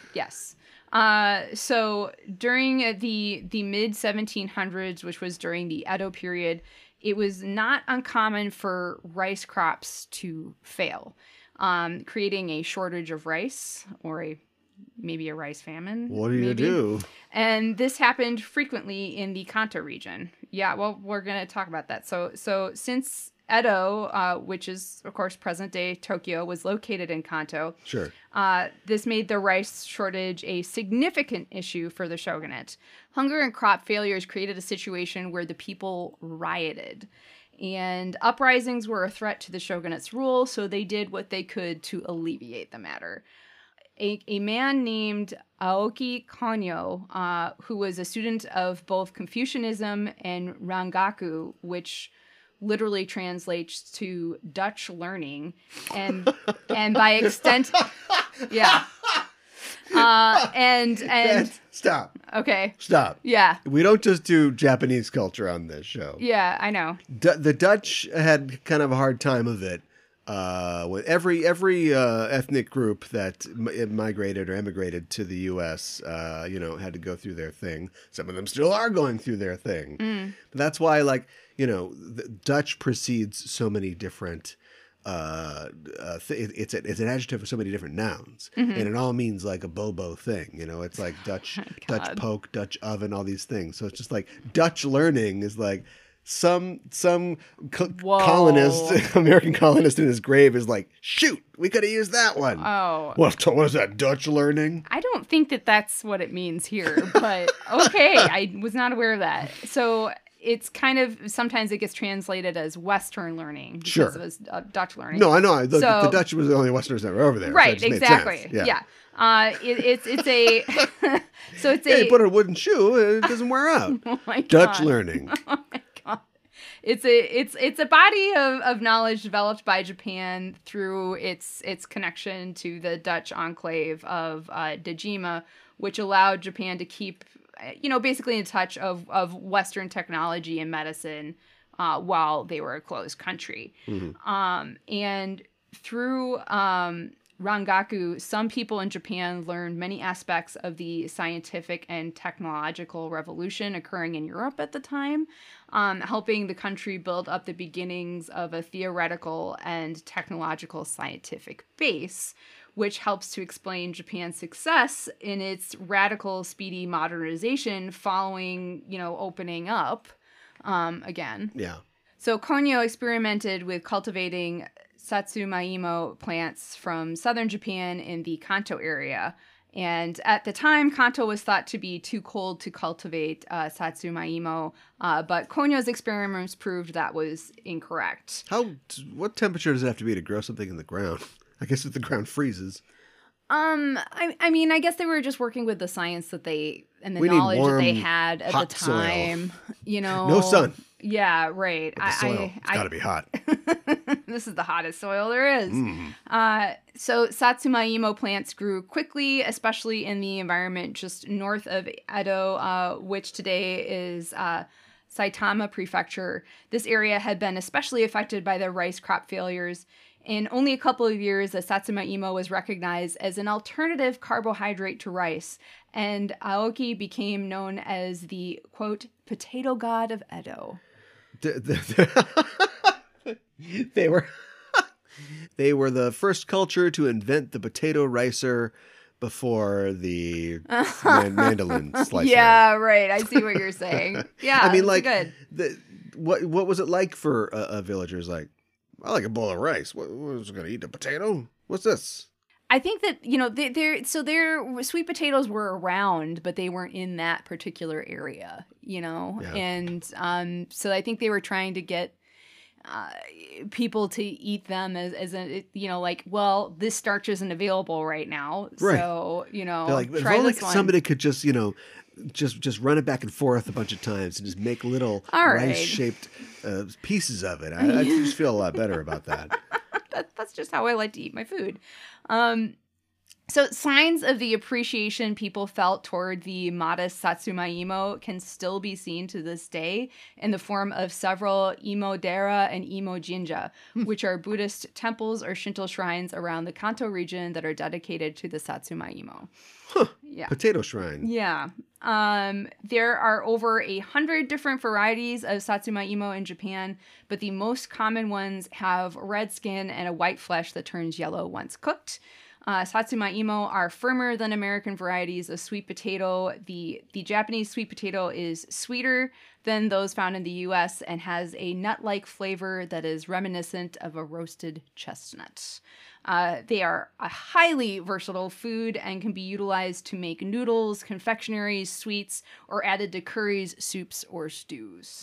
So during the mid 1700s, which was during the Edo period, it was not uncommon for rice crops to fail, creating a shortage of rice or maybe a rice famine. What do you do? And this happened frequently in the Kanto region. Yeah, well, we're going to talk about that. So since Edo, which is, of course, present-day Tokyo, was located in Kanto. Sure. This made the rice shortage a significant issue for the shogunate. Hunger and crop failures created a situation where the people rioted. And uprisings were a threat to the shogunate's rule, so they did what they could to alleviate the matter. A man named Aoki Konyo, who was a student of both Confucianism and Rangaku, which literally translates to Dutch learning, and by extent, yeah. And Stop. Okay. Stop. Yeah. We don't just do Japanese culture on this show. Yeah, I know. The Dutch had kind of a hard time of it. With every ethnic group that migrated or emigrated to the U.S., had to go through their thing. Some of them still are going through their thing. But that's why, the Dutch precedes so many different. It's an adjective of so many different nouns, and it all means like a bobo thing. It's like Dutch, Dutch poke, Dutch oven, all these things. So it's just like Dutch learning is like. Some colonist, American colonist in his grave is like, shoot, we could have used that one. Oh. What is that, Dutch learning? I don't think that that's what it means here, but okay, I was not aware of that. So it's kind of, sometimes it gets translated as Western learning because it was Dutch learning. No, I know. The Dutch was the only Westerners that were over there. Right, so it just exactly. made sense. Yeah. It's a so it's you put a wooden shoe, it doesn't wear out. Oh my God. Dutch learning. Oh my God. It's a body of knowledge developed by Japan through its connection to the Dutch enclave of Dejima, which allowed Japan to keep, basically in touch of Western technology and medicine while they were a closed country. And through Rangaku, some people in Japan learned many aspects of the scientific and technological revolution occurring in Europe at the time, helping the country build up the beginnings of a theoretical and technological scientific base, which helps to explain Japan's success in its radical, speedy modernization following, opening up again. Yeah. So Konyo experimented with cultivating Satsumaimo plants from southern Japan in the Kanto area. And at the time, Kanto was thought to be too cold to cultivate Satsumaimo, but Konyo's experiments proved that was incorrect. What temperature does it have to be to grow something in the ground? I guess if the ground freezes. I mean, I guess they were just working with the science that and the knowledge that they had at the time. Soil. No sun. Yeah, right. It's got to be hot. This is the hottest soil there is. So Satsumaimo plants grew quickly, especially in the environment just north of Edo, which today is Saitama Prefecture. This area had been especially affected by the rice crop failures. In only a couple of years, the Satsumaimo was recognized as an alternative carbohydrate to rice, and Aoki became known as the, quote, potato god of Edo. They were the first culture to invent the potato ricer before the mandolin slicer. Yeah, right. I see what you're saying. Yeah, I mean, good. What was it like for a villager's like? I like a bowl of rice. What was going to eat a potato? What's this? I think that, their sweet potatoes were around, but they weren't in that particular area, Yeah. And so I think they were trying to get people to eat them as well, this starch isn't available right now. Right. So, They're like, try if only this one. somebody could just, just run it back and forth a bunch of times and just make little rice-shaped pieces of it. I just feel a lot better about that. That's just how I like to eat my food. So signs of the appreciation people felt toward the modest Satsumaimo can still be seen to this day in the form of several Imo-dera and Imo-jinja, which are Buddhist temples or Shinto shrines around the Kanto region that are dedicated to the Satsumaimo. Huh. Yeah. Potato shrine. Yeah. There are over 100 different varieties of Satsumaimo in Japan, but the most common ones have red skin and a white flesh that turns yellow once cooked. Satsuma imo are firmer than American varieties of sweet potato. The Japanese sweet potato is sweeter than those found in the U.S. and has a nut-like flavor that is reminiscent of a roasted chestnut. They are a highly versatile food and can be utilized to make noodles, confectionaries, sweets, or added to curries, soups, or stews.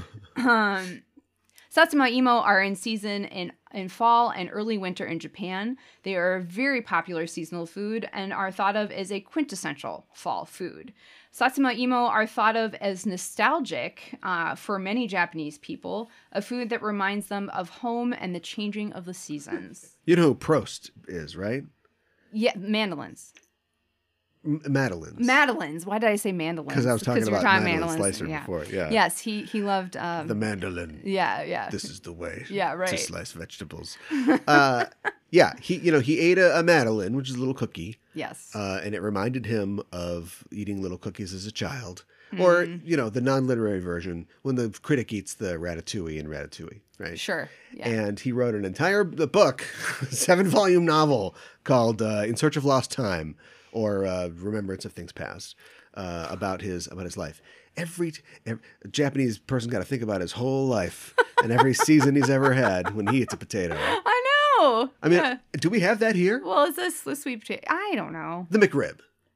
Satsuma imo are in season in fall and early winter in Japan. They are a very popular seasonal food and are thought of as a quintessential fall food. Satsuma imo are thought of as nostalgic for many Japanese people, a food that reminds them of home and the changing of the seasons. You know who Prost is, right? Yeah, mandolins. Madeline's. Madeline's. Why did I say mandolins? Because I was talking about mandolin mandolins. slicer before. Yeah. Yes, he loved The mandolin. Yeah. This is the way. Yeah, right. To slice vegetables. Yeah, he ate a madeleine, which is a little cookie. Yes. And it reminded him of eating little cookies as a child. Or, the non-literary version, when the critic eats the ratatouille in Ratatouille, right? Sure. Yeah. And he wrote an entire book, 7-volume novel called In Search of Lost Time, or Remembrance of Things Past, about his life. Every Japanese person's got to think about his whole life and every season he's ever had when he eats a potato. I know. I mean, do we have that here? Well, is this the sweet potato? I don't know. The McRib.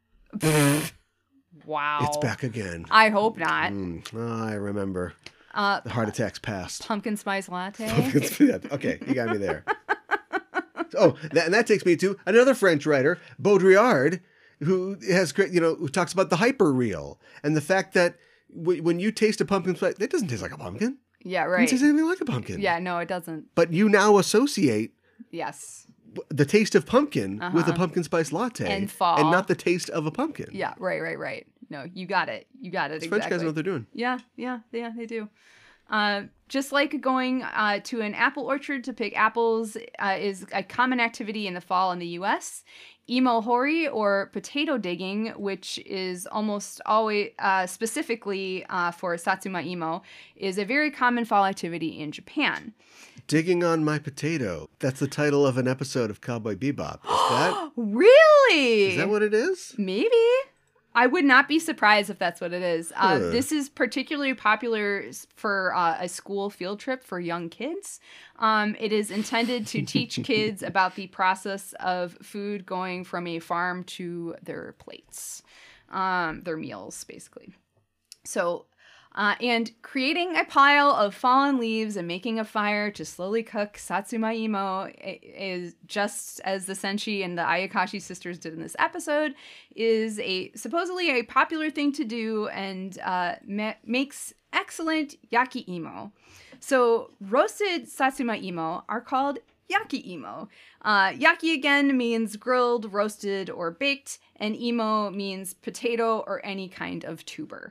Wow. It's back again. I hope not. I remember. The heart attacks past. Pumpkin spice latte. Okay, you got me there. And that takes me to another French writer, Baudrillard, who has great, who talks about the hyperreal and the fact that when you taste a pumpkin spice, it doesn't taste like a pumpkin. Yeah, It right. doesn't taste anything like a pumpkin. Yeah, no, it doesn't. But you now associate Yes. the taste of pumpkin with a pumpkin spice latte And fall. and not the taste of a pumpkin. Yeah, right. No, you got it. Exactly. French guys know what they're doing. Yeah, they do. Just like going to an apple orchard to pick apples is a common activity in the fall in the U.S., imo hori, or potato digging, which is almost always specifically for Satsuma imo, is a very common fall activity in Japan. Digging on my potato. That's the title of an episode of Cowboy Bebop. Really? Is that what it is? Maybe. I would not be surprised if that's what it is. This is particularly popular for a school field trip for young kids. It is intended to teach kids about the process of food going from a farm to their plates, their meals, basically. So, and creating a pile of fallen leaves and making a fire to slowly cook Satsuma imo is just as the Senshi and the Ayakashi sisters did in this episode, is supposedly a popular thing to do and makes excellent yaki imo. So roasted Satsuma imo are called yaki imo. Yaki again means grilled, roasted, or baked, and imo means potato or any kind of tuber.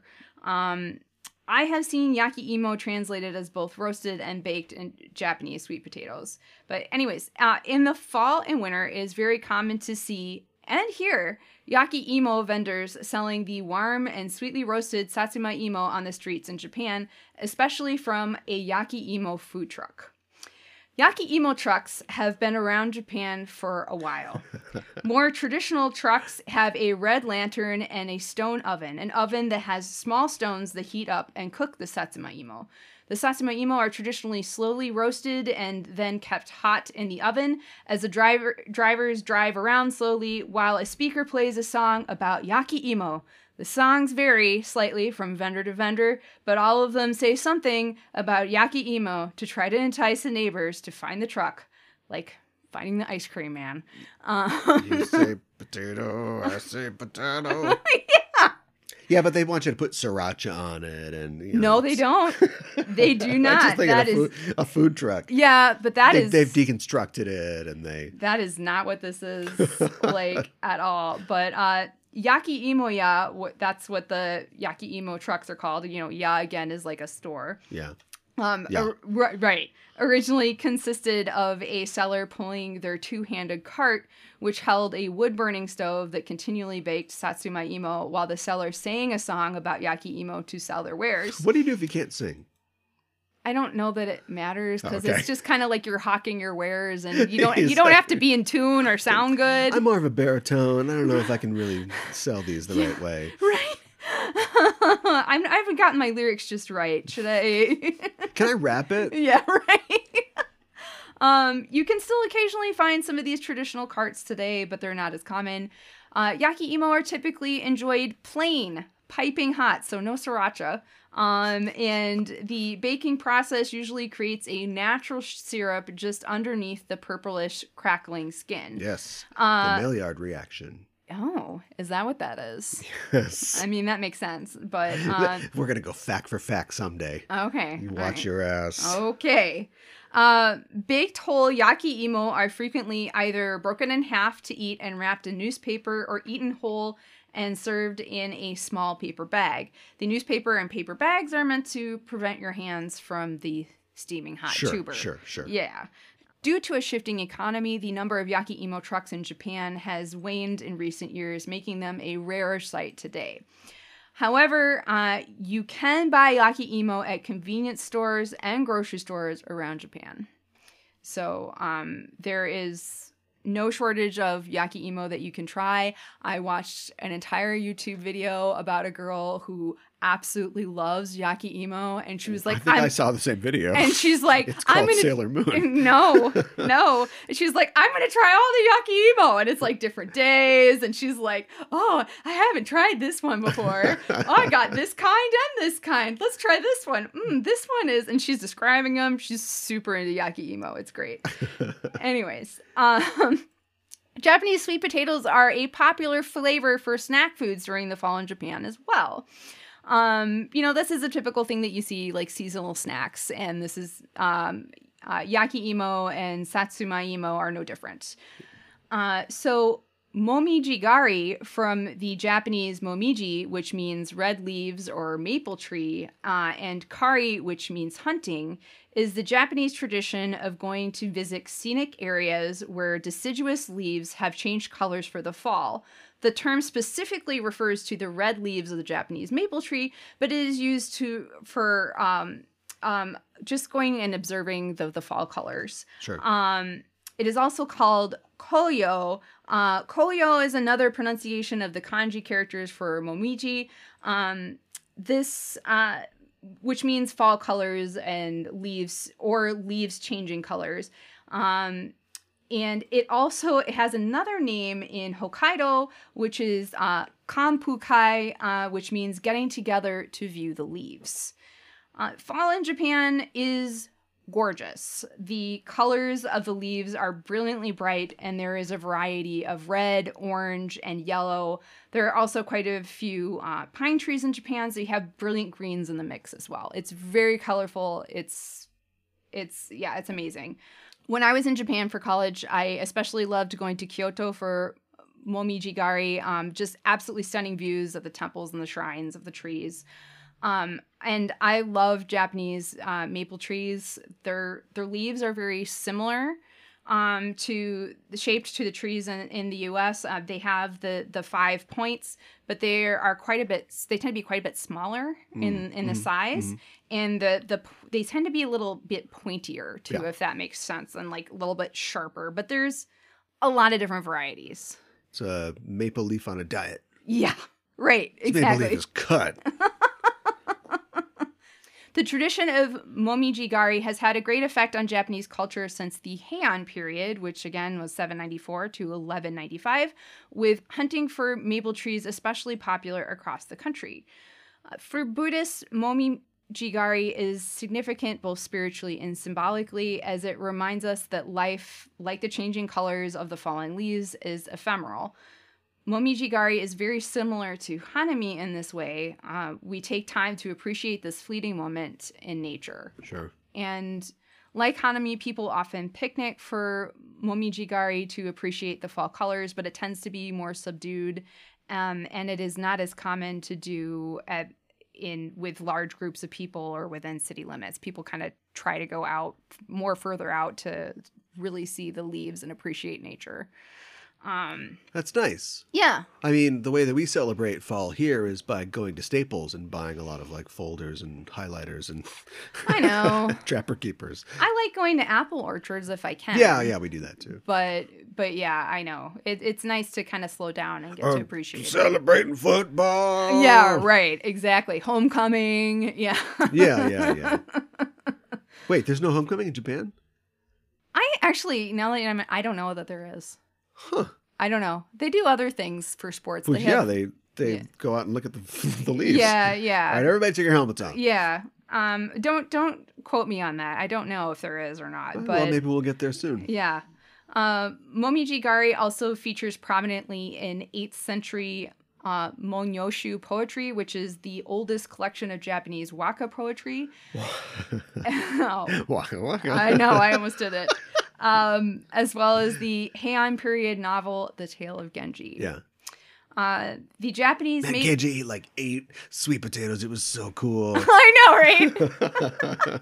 I have seen yaki imo translated as both roasted and baked in Japanese sweet potatoes. But anyways, in the fall and winter, it is very common to see and hear yaki imo vendors selling the warm and sweetly roasted Satsuma imo on the streets in Japan, especially from a yaki imo food truck. Yaki imo trucks have been around Japan for a while. More traditional trucks have a red lantern and a stone oven, an oven that has small stones that heat up and cook the Satsuma imo. The Satsuma imo are traditionally slowly roasted and then kept hot in the oven as the drivers drive around slowly while a speaker plays a song about yaki imo. The songs vary slightly from vendor to vendor, but all of them say something about yaki imo to try to entice the neighbors to find the truck, like finding the ice cream man. You say potato, I say potato. Yeah, but they want you to put sriracha on it, and no, they don't. They do not. I just think that is a food truck. Yeah, but they've deconstructed it, and that is not what this is like at all. But yaki imo ya, that's what the yaki imo trucks are called. Ya again is like a store. Yeah. Right. Originally consisted of a seller pulling their two-handed cart, which held a wood-burning stove that continually baked Satsuma imo while the seller sang a song about yaki imo to sell their wares. What do you do if you can't sing? I don't know that it matters because Okay. it's just kind of like you're hawking your wares, and you don't have to be in tune or sound good. I'm more of a baritone. I don't know if I can really sell these the right way. Right? I haven't gotten my lyrics just right. Should I? Can I rap it? Yeah, right. You can still occasionally find some of these traditional carts today, but they're not as common. Yaki-imo are typically enjoyed plain, piping hot, so no sriracha. And the baking process usually creates a natural syrup just underneath the purplish crackling skin. Yes. The Maillard reaction. Oh, is that what that is? Yes. I mean, that makes sense, but We're going to go fact for fact someday. okay. You all watch right. your ass. Okay. Baked whole yaki-imo are frequently either broken in half to eat and wrapped in newspaper or eaten whole and served in a small paper bag. The newspaper and paper bags are meant to prevent your hands from the steaming hot tuber. Sure. Yeah. Due to a shifting economy, the number of yaki-imo trucks in Japan has waned in recent years, making them a rarer sight today. However, you can buy yaki-imo at convenience stores and grocery stores around Japan. So there is no shortage of yaki-imo that you can try. I watched an entire YouTube video about a girl who absolutely loves yaki-imo, and she was like, I think I saw the same video. and she's like, It's called I'm gonna Sailor Moon. No. And she's like, I'm gonna try all the yaki-imo, and it's like different days, and she's like, oh, I haven't tried this one before. Oh, I got this kind and this kind. Let's try this one. This one is, and she's describing them. She's super into yaki-imo. It's great. Anyways, Japanese sweet potatoes are a popular flavor for snack foods during the fall in Japan as well. This is a typical thing that you see, like seasonal snacks, and this is yaki-imo and satsuma-imo are no different. So momiji-gari, from the Japanese momiji, which means red leaves or maple tree, and kari, which means hunting, is the Japanese tradition of going to visit scenic areas where deciduous leaves have changed colors for the fall. The term specifically refers to the red leaves of the Japanese maple tree, but it is used for just going and observing the fall colors. Sure. It is also called koyo. Koyo is another pronunciation of the kanji characters for momiji. Which means fall colors and leaves, or leaves changing colors. And it also has another name in Hokkaido, which is kanpukai, which means getting together to view the leaves. Fall in Japan is gorgeous. The colors of the leaves are brilliantly bright, and there is a variety of red, orange, and yellow. There are also quite a few pine trees in Japan, so you have brilliant greens in the mix as well. It's very colorful. It's amazing. When I was in Japan for college, I especially loved going to Kyoto for momiji-gari, just absolutely stunning views of the temples and the shrines of the trees. And I love Japanese maple trees. Their leaves are very similar shaped to the trees in the U.S. They have the 5 points, but they tend to be quite a bit smaller in the size, and they tend to be a little bit pointier too, if that makes sense, and like a little bit sharper. But there's a lot of different varieties. It's a maple leaf on a diet. Yeah, right. This Exactly. maple leaf is cut. The tradition of momiji-gari has had a great effect on Japanese culture since the Heian period, which again was 794 to 1195, with hunting for maple trees especially popular across the country. For Buddhists, momiji-gari is significant both spiritually and symbolically, as it reminds us that life, like the changing colors of the fallen leaves, is ephemeral. Momiji-gari is very similar to Hanami in this way. We take time to appreciate this fleeting moment in nature. Sure. And like Hanami, people often picnic for Momiji-gari to appreciate the fall colors, but it tends to be more subdued, and it is not as common to do with large groups of people or within city limits. People kind of try to go out further out to really see the leaves and appreciate nature. That's nice. Yeah. I mean, the way that we celebrate fall here is by going to Staples and buying a lot of like folders and highlighters and I know. Trapper Keepers. I like going to apple orchards if I can. Yeah, we do that too. But yeah, I know. It's nice to kind of slow down and get to appreciate it. Celebrating football. Yeah, right. Exactly. Homecoming. Yeah. Yeah. Wait, there's no homecoming in Japan? I actually, now that I don't know that there is. Huh. I don't know. They do other things for sports. Well, They they go out and look at the leaves. Yeah. All right, everybody take your helmets off. Yeah. Don't quote me on that. I don't know if there is or not. But Well, maybe we'll get there soon. yeah. Momiji Gari also features prominently in 8th century Monyoshu poetry, which is the oldest collection of Japanese waka poetry. I know, I almost did it. As well as the Heian period novel, The Tale of Genji. Yeah. The Japanese made... Genji ate like 8 sweet potatoes. It was so cool. I know, right?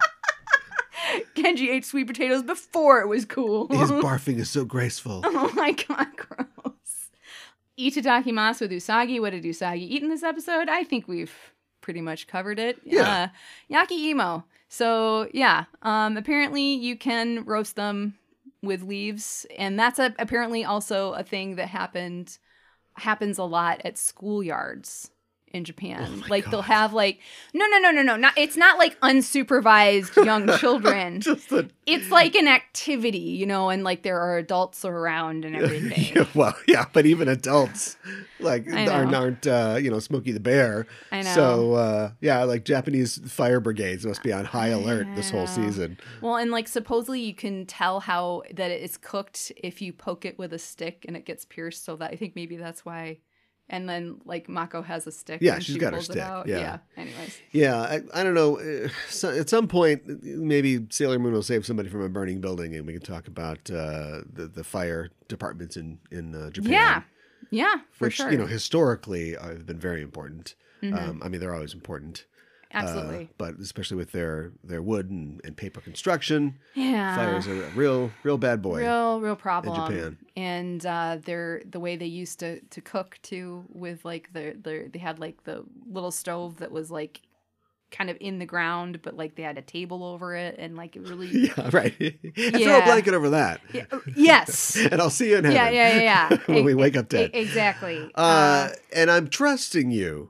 Genji ate sweet potatoes before it was cool. His barfing is so graceful. Oh my god, gross. Itadakimasu with Usagi. What did Usagi eat in this episode? I think we've pretty much covered it. Yeah. Yaki imo. So, yeah. Apparently you can roast them with leaves. And that's apparently also a thing that happens a lot at schoolyards in Japan. Like they'll have like no. It's not like unsupervised young children. It's like an activity, and like there are adults around and everything. But even adults like aren't Smokey the Bear. I know. So like Japanese fire brigades must be on high alert this whole season. Well, and like supposedly you can tell how that it's cooked if you poke it with a stick and it gets pierced. So that I think maybe that's why. And then, like, Mako has a stick. Yeah, and she's she got her pulls it stick. out. Yeah. Anyways. Yeah, I don't know. At some point, maybe Sailor Moon will save somebody from a burning building, and we can talk about the fire departments in Japan. Yeah, for which, sure. Historically have been very important. Mm-hmm. I mean, they're always important. Absolutely. But especially with their wood and paper construction, Yeah. fires are a real bad boy. Real problem. In Japan. And the way they used to cook too, with like they had like the little stove that was like kind of in the ground, but like they had a table over it, and like it really Yeah, right. Throw a blanket over that. Yeah. Yes. And I'll see you in heaven. Yeah. When we wake up dead. Exactly. And I'm trusting you.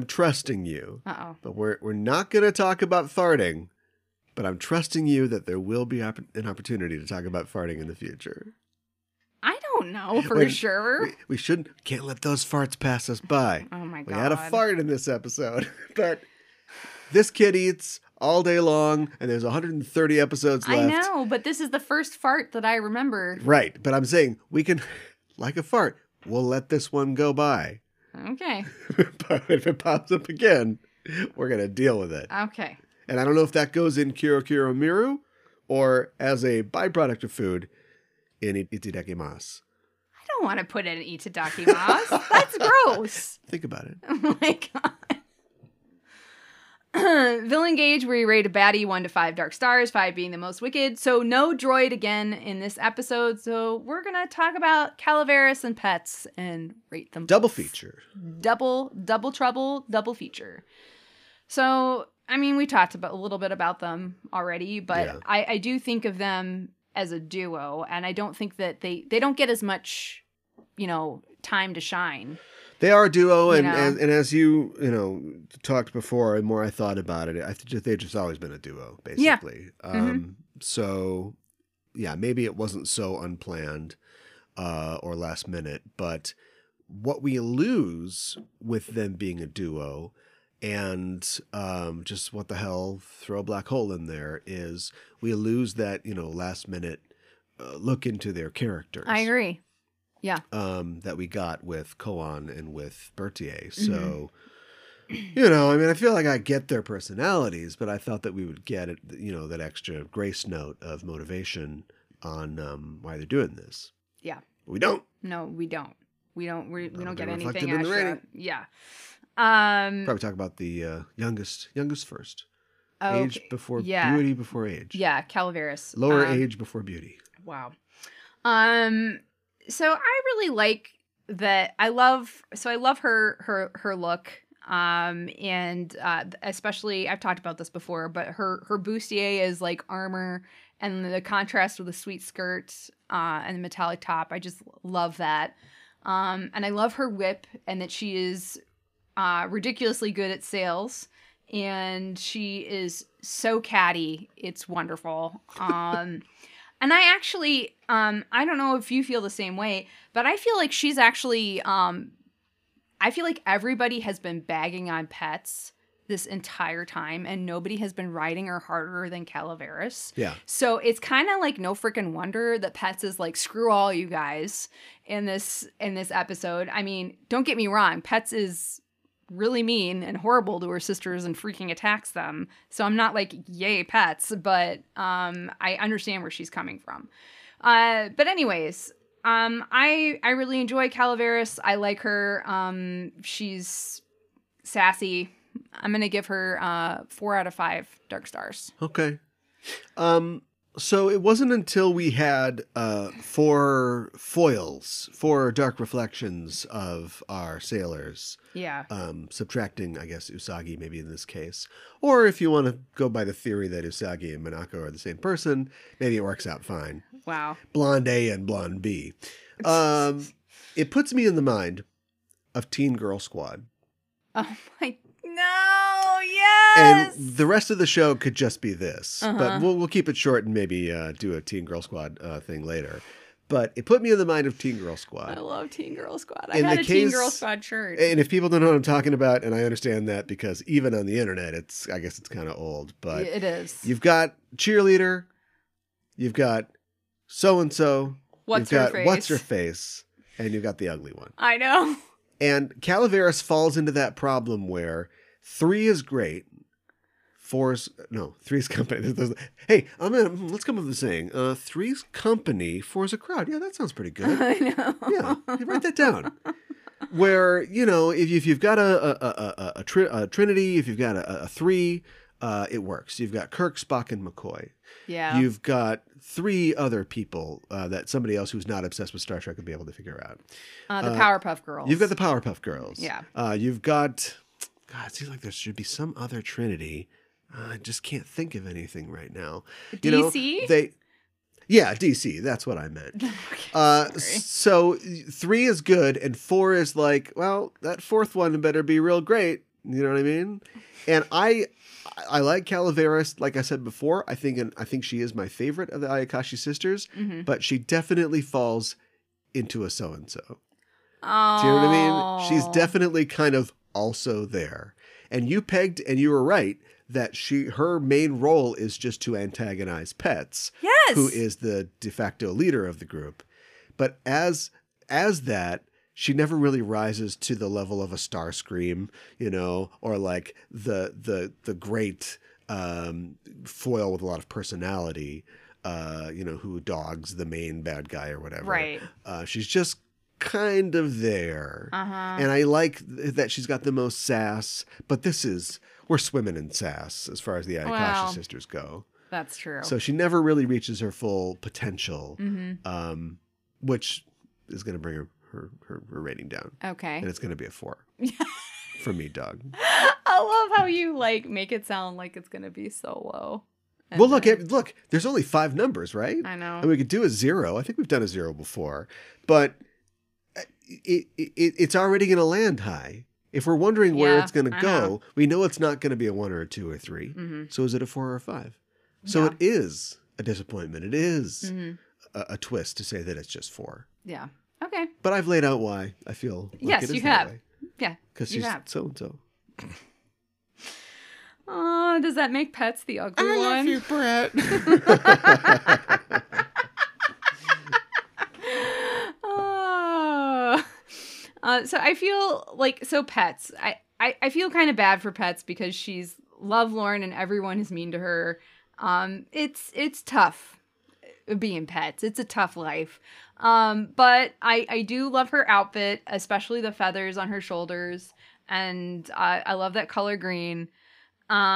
Uh-oh. But we're not going to talk about farting, but I'm trusting you that there will be an opportunity to talk about farting in the future. I don't know for sure. We can't let those farts pass us by. Oh my God. We had a fart in this episode, but this kid eats all day long, and there's 130 episodes left. I know, but this is the first fart that I remember. Right, but I'm saying we can, like a fart, we'll let this one go by. Okay. But if it pops up again, we're going to deal with it. Okay. And I don't know if that goes in Kiro Kiro Miru or as a byproduct of food in Itadakimasu. I don't want to put it in Itadakimasu. That's gross. Think about it. Oh my God. Villain gauge, we rate a baddie 1 to 5 dark stars, 5 being the most wicked. So no droid again in this episode. So we're going to talk about Calaveras and pets and rate them. Double feature. Double trouble, double feature. So, I mean, we talked a little bit about them already, but Yeah. I do think of them as a duo, and I don't think that they don't get as much, time to shine. They are a duo, and know. and as you talked before, and more I thought about it, I think they've just always been a duo, basically. Yeah. So, yeah, maybe it wasn't so unplanned or last minute, but what we lose with them being a duo, and just what the hell, throw a black hole in there, is we lose that last minute look into their characters. I agree. Yeah. That we got with Koan and with Berthier. So, I feel like I get their personalities, but I thought that we would get it, that extra grace note of motivation on why they're doing this. Yeah. We don't. No, we don't. We don't get reflected anything in the extra. rating. Yeah. Probably talk about the youngest first. Okay. Age before Yeah. beauty before age. Yeah, Calaveras. Lower age before beauty. Wow. So I really like that. I love her look. And especially, I've talked about this before, but her bustier is like armor, and the contrast with the sweet skirt and the metallic top, I just love that. And I love her whip, and that she is ridiculously good at sales, and she is so catty. It's wonderful. And I actually, I don't know if you feel the same way, but I feel like she's actually, I feel like everybody has been bagging on Pets this entire time, and nobody has been riding her harder than Calaveras. Yeah. So it's kind of like no freaking wonder that Pets is like, screw all you guys in this episode. I mean, don't get me wrong, Pets is really mean and horrible to her sisters and freaking attacks them. So I'm not like, yay, Pets, but I understand where she's coming from. But anyways, I really enjoy Calaveras. I like her. She's sassy. I'm going to give her 4 out of 5 Dark Stars. Okay. So it wasn't until we had 4 foils, 4 dark reflections of our sailors. Yeah. Subtracting, I guess, Usagi maybe in this case. Or if you want to go by the theory that Usagi and Minako are the same person, maybe it works out fine. Wow. Blonde A and Blonde B. It puts me in the mind of Teen Girl Squad. Oh my, no, yes! And the rest of the show could just be this. But we'll keep it short and maybe do a Teen Girl Squad thing later. But it put me in the mind of Teen Girl Squad. I love Teen Girl Squad. In I had the a Teen case- Girl Squad shirt. And if people don't know what I'm talking about, and I understand that because even on the internet, I guess it's kind of old. But It is. you've got cheerleader, you've got so-and-so, What's you've her got face? what's her face, and you've got the ugly one. I know. And Calaveras falls into that problem where 3 is great, 3 is company. Hey, let's come up with a saying. 3's company, 4's a crowd. Yeah, that sounds pretty good. I know. Yeah, you write that down. Where, if you've got a Trinity, if you've got a 3, it works. You've got Kirk, Spock, and McCoy. Yeah. You've got 3 other people that somebody else who's not obsessed with Star Trek would be able to figure out. The Powerpuff Girls. You've got the Powerpuff Girls. Yeah. You've got... God, it seems like there should be some other Trinity. I just can't think of anything right now. DC? Yeah, DC. That's what I meant. Okay, sorry. So 3 is good, and 4 is like, well, that 4th one better be real great. You know what I mean? And I like Calaveras. Like I said before, I think she is my favorite of the Ayakashi sisters, but she definitely falls into a so-and-so. Oh. Do you know what I mean? She's definitely kind of also there. And you pegged, and you were right, that her main role is just to antagonize Pets, Yes. who is the de facto leader of the group. But as that, she never really rises to the level of a Starscream, or like the great foil with a lot of personality, who dogs the main bad guy or whatever. Right. She's just kind of there. And I like that she's got the most sass, but we're swimming in sass as far as the Ayakashi sisters go. That's true. So she never really reaches her full potential, which is going to bring her rating down. Okay. And it's going to be a 4 for me, dog. I love how you make it sound like it's going to be so low. Well, look, there's only 5 numbers, right? I know. And we could do a 0. I think we've done a 0 before, but it's already going to land high. If we're wondering where it's going to go, we know it's not going to be a 1 or a 2 or 3. So is it a 4 or a 5? So it is a disappointment. It is a twist to say that it's just 4. Yeah. Okay. But I've laid out why I feel like Yes, it is you that have. way. Yeah. Because she's so-and-so. Does that make Pets the ugly one? I love you, Brett. So I feel like, Pets. I feel kind of bad for Pets because she's lovelorn and everyone is mean to her. It's tough being Pets. It's a tough life. But I do love her outfit, especially the feathers on her shoulders. And I love that color green.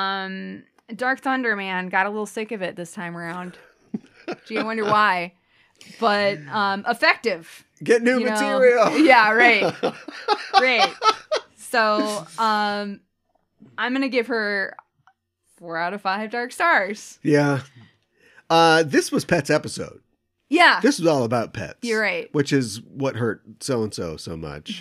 Dark Thunder, man, got a little sick of it this time around. Gee, I wonder why. but effective. Get new you know? material. Yeah, right. Great. So, I'm going to give her 4 out of 5 dark stars. Yeah. This was Pet's episode. Yeah. This was all about pets. You're right. Which is what hurt so-and-so so much.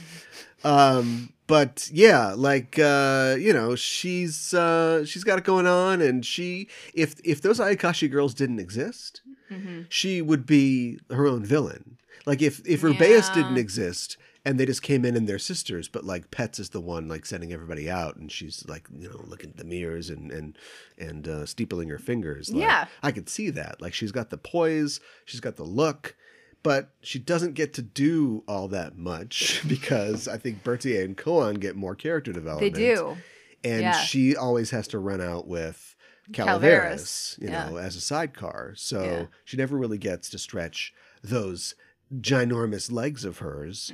But yeah, like, she's got it going on, and if those Ayakashi girls didn't exist, she would be her own villain. Like if Rubeus didn't exist and they just came in and they're sisters, but like Pets is the one like sending everybody out, and she's like, looking at the mirrors and steepling her fingers. Like, yeah. I could see that. Like she's got the poise, she's got the look, but she doesn't get to do all that much because I think Berthier and Koan get more character development. They do. And she always has to run out with Calaveras, as a sidecar. So she never really gets to stretch those ginormous legs of hers.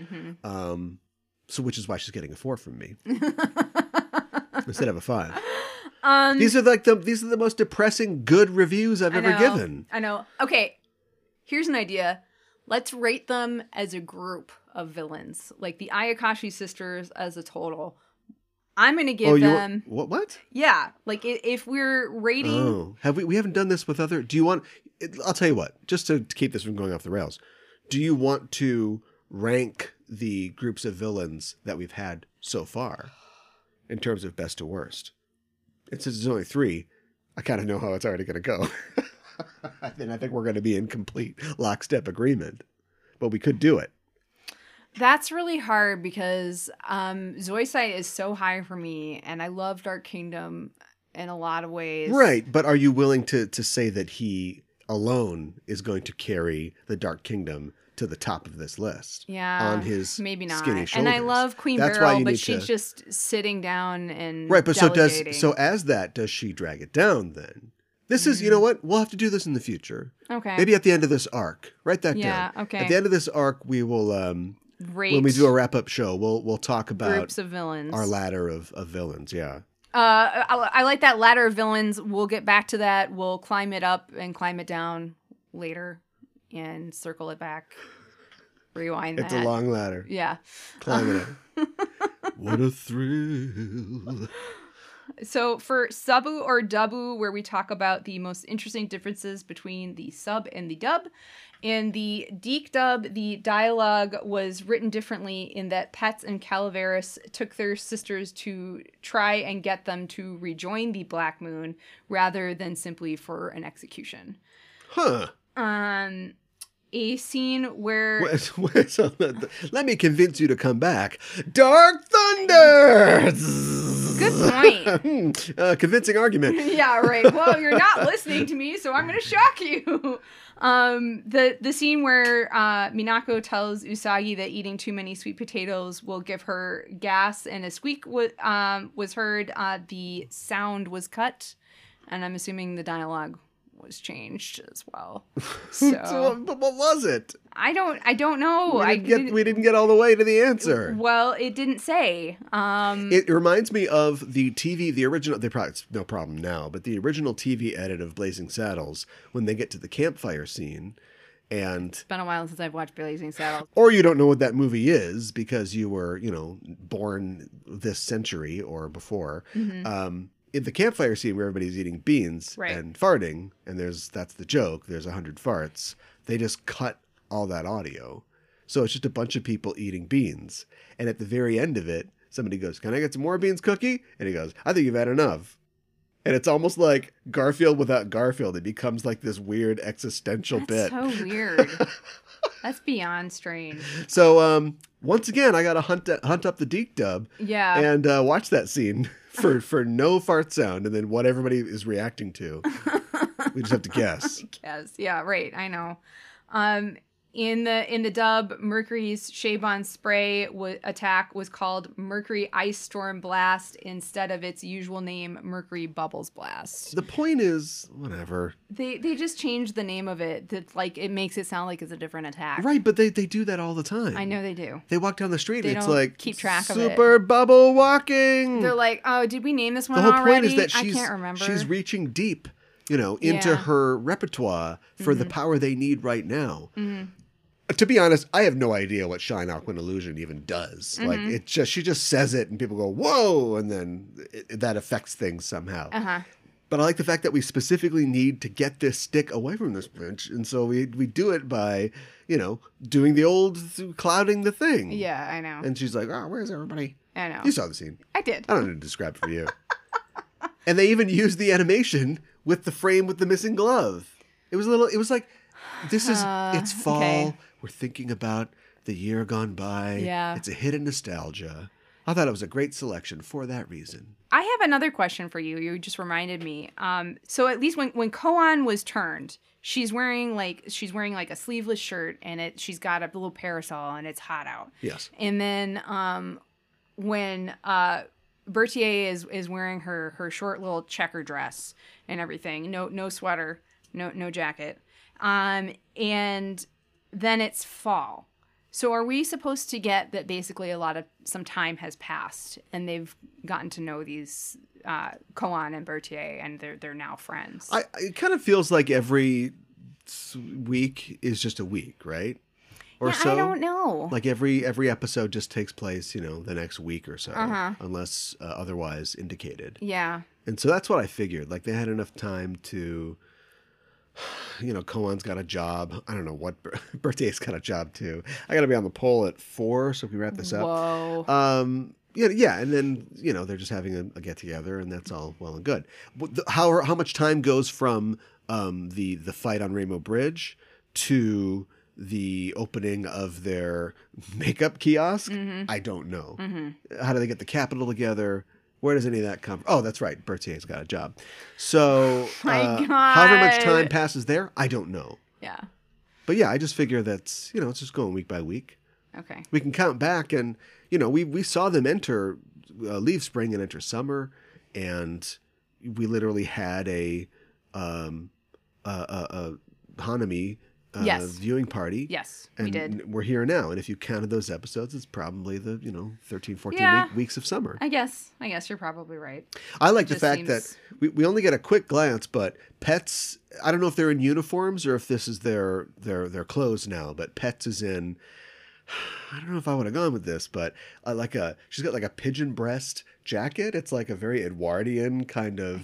So which is why she's getting a 4 from me instead of a 5. These are the most depressing good reviews I've ever given. I know. Okay, here's an idea. Let's rate them as a group of villains, like the Ayakashi sisters as a total. I'm going to give them... What? Yeah, like if we're rating... Oh, we haven't done this with other... Do you want... I'll tell you what, just to keep this from going off the rails. Do you want to rank the groups of villains that we've had so far in terms of best to worst? Since there's only 3, I kind of know how it's already going to go. And I think we're going to be in complete lockstep agreement. But we could do it. That's really hard because Zoisite is so high for me, and I love Dark Kingdom in a lot of ways. Right, but are you willing to say that he alone is going to carry the Dark Kingdom to the top of this list? Yeah, on his maybe not. skinny shoulders. And I love Queen Beryl, but she's just sitting down and right. But delegating. does she drag it down then? This is, you know what? We'll have to do this in the future. Okay. Maybe at the end of this arc. Write that down. Yeah. Okay. At the end of this arc, we will rate when we do a wrap up show. We'll talk about groups of villains. Our ladder of villains. Yeah. I like that ladder of villains. We'll get back to that. We'll climb it up and climb it down later, and circle it back. Rewind that. It's a long ladder. Yeah. Climbing it. What a thrill. So for Sabu or Dabu, where we talk about the most interesting differences between the sub and the dub. In the Deke dub, the dialogue was written differently in that Pets and Calaveras took their sisters to try and get them to rejoin the Black Moon rather than simply for an execution. Huh. A scene where... Let me convince you to come back. Dark Thunder! Good point. Convincing argument. Yeah, right. Well, you're not listening to me, so I'm going to shock you. The scene where Minako tells Usagi that eating too many sweet potatoes will give her gas, and a squeak was heard. The sound was cut, and I'm assuming the dialogue was changed as well. So, but what was it? I don't know. We didn't get all the way to the answer. Well, it didn't say. It reminds me of the original. It's no problem now, but the original TV edit of Blazing Saddles when they get to the campfire scene, and it's been a while since I've watched Blazing Saddles. Or you don't know what that movie is because you were, born this century or before. Mm-hmm. In the campfire scene where everybody's eating beans and farting, and that's the joke, there's 100 farts, they just cut all that audio. So it's just a bunch of people eating beans. And at the very end of it, somebody goes, "Can I get some more beans, Cookie?" And he goes, "I think you've had enough." And it's almost like Garfield without Garfield. It becomes like this weird existential bit. That's so weird. That's beyond strange. So once again, I got to hunt up the Deke dub and watch that scene. For no fart sound, and then what everybody is reacting to. We just have to guess. Yeah, right. I know. In the dub, Mercury's Shaban spray attack was called Mercury Ice Storm Blast instead of its usual name, Mercury Bubbles Blast. The point is, whatever. They just changed the name of it. That it makes it sound like it's a different attack. Right, but they do that all the time. I know they do. They walk down the street and it's don't like keep track of it. Super bubble walking. They're like, oh, did we name this one already? The whole already? point is that I can't remember. She's reaching deep into Yeah. her repertoire for the power they need right now. To be honest, I have no idea what Shine Aquan Illusion even does. Like she just says it and people go, whoa, and then that affects things somehow. But I like the fact that we specifically need to get this stick away from this bench. And so we do it by, doing the old clouding the thing. Yeah, I know. And she's like, oh, where's everybody? I know. You saw the scene. I did. I don't need to describe it for you. And they even used the animation with the frame with the missing glove. It was like, it's fall. Okay. We're thinking about the year gone by. Yeah. It's a hidden nostalgia. I thought it was a great selection for that reason. I have another question for you. You just reminded me. So at least when Koan was turned, she's wearing like a sleeveless shirt and she's got a little parasol and it's hot out. Yes. And then when Berthier is wearing her short little checker dress and everything, no sweater, no jacket, and then it's fall. So are we supposed to get that basically some time has passed and they've gotten to know these Koan and Berthier and they're now friends? It kind of feels like every week is just a week, right? Or so. I don't know. Like every episode just takes place, the next week or so, unless otherwise indicated. Yeah. And so that's what I figured. Like they had enough time to, Koan's got a job. I don't know what Berthier's got a job too. I got to be on the pole at 4, so if we wrap this up. Whoa. Yeah, and then they're just having a get together, and that's all well and good. How much time goes from the fight on Rainbow Bridge to the opening of their makeup kiosk? I don't know. How do they get the capital together? Where does any of that come from? Oh, that's right. Berthier's got a job. So My God. however much time passes there, I don't know. Yeah. But yeah, I just figure that's, it's just going week by week. Okay. We can count back and, we saw them leave spring and enter summer. And we literally had a Hanami viewing party. Yes, and we did. We're here now. And if you counted those episodes, it's probably the, 13, 14 weeks of summer. I guess you're probably right. I like the fact that we only get a quick glance, but Pets, I don't know if they're in uniforms or if this is their clothes now, but Pets is in, I don't know if I would have gone with this, but she's got like a pigeon breast jacket. It's like a very Edwardian kind of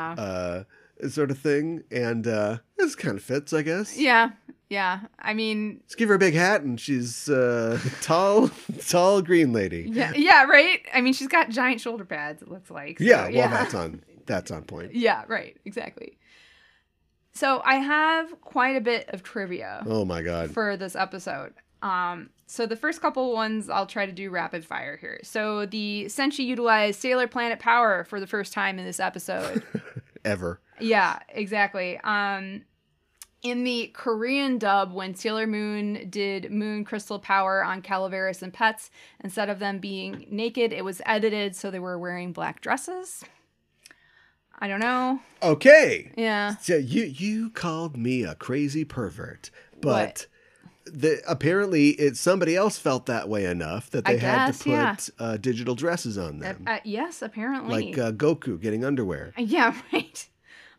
sort of thing. And this kind of fits, I guess. Yeah. Yeah. I mean, let's give her a big hat and she's tall green lady. Yeah. Yeah. Right. I mean, she's got giant shoulder pads, it looks like. So, that's on point. Yeah. Right. Exactly. So I have quite a bit of trivia. Oh my God. For this episode. So the first couple ones I'll try to do rapid fire here. So the Senshi utilized Sailor Planet power for the first time in this episode. Ever. Yeah, exactly. In the Korean dub, when Sailor Moon did Moon Crystal power on Calaveras and Pets, instead of them being naked, it was edited so they were wearing black dresses. I don't know. Okay. Yeah. So you called me a crazy pervert, but apparently somebody else felt that way enough that they had to put digital dresses on them. Yes, apparently. Like Goku getting underwear. Yeah, right.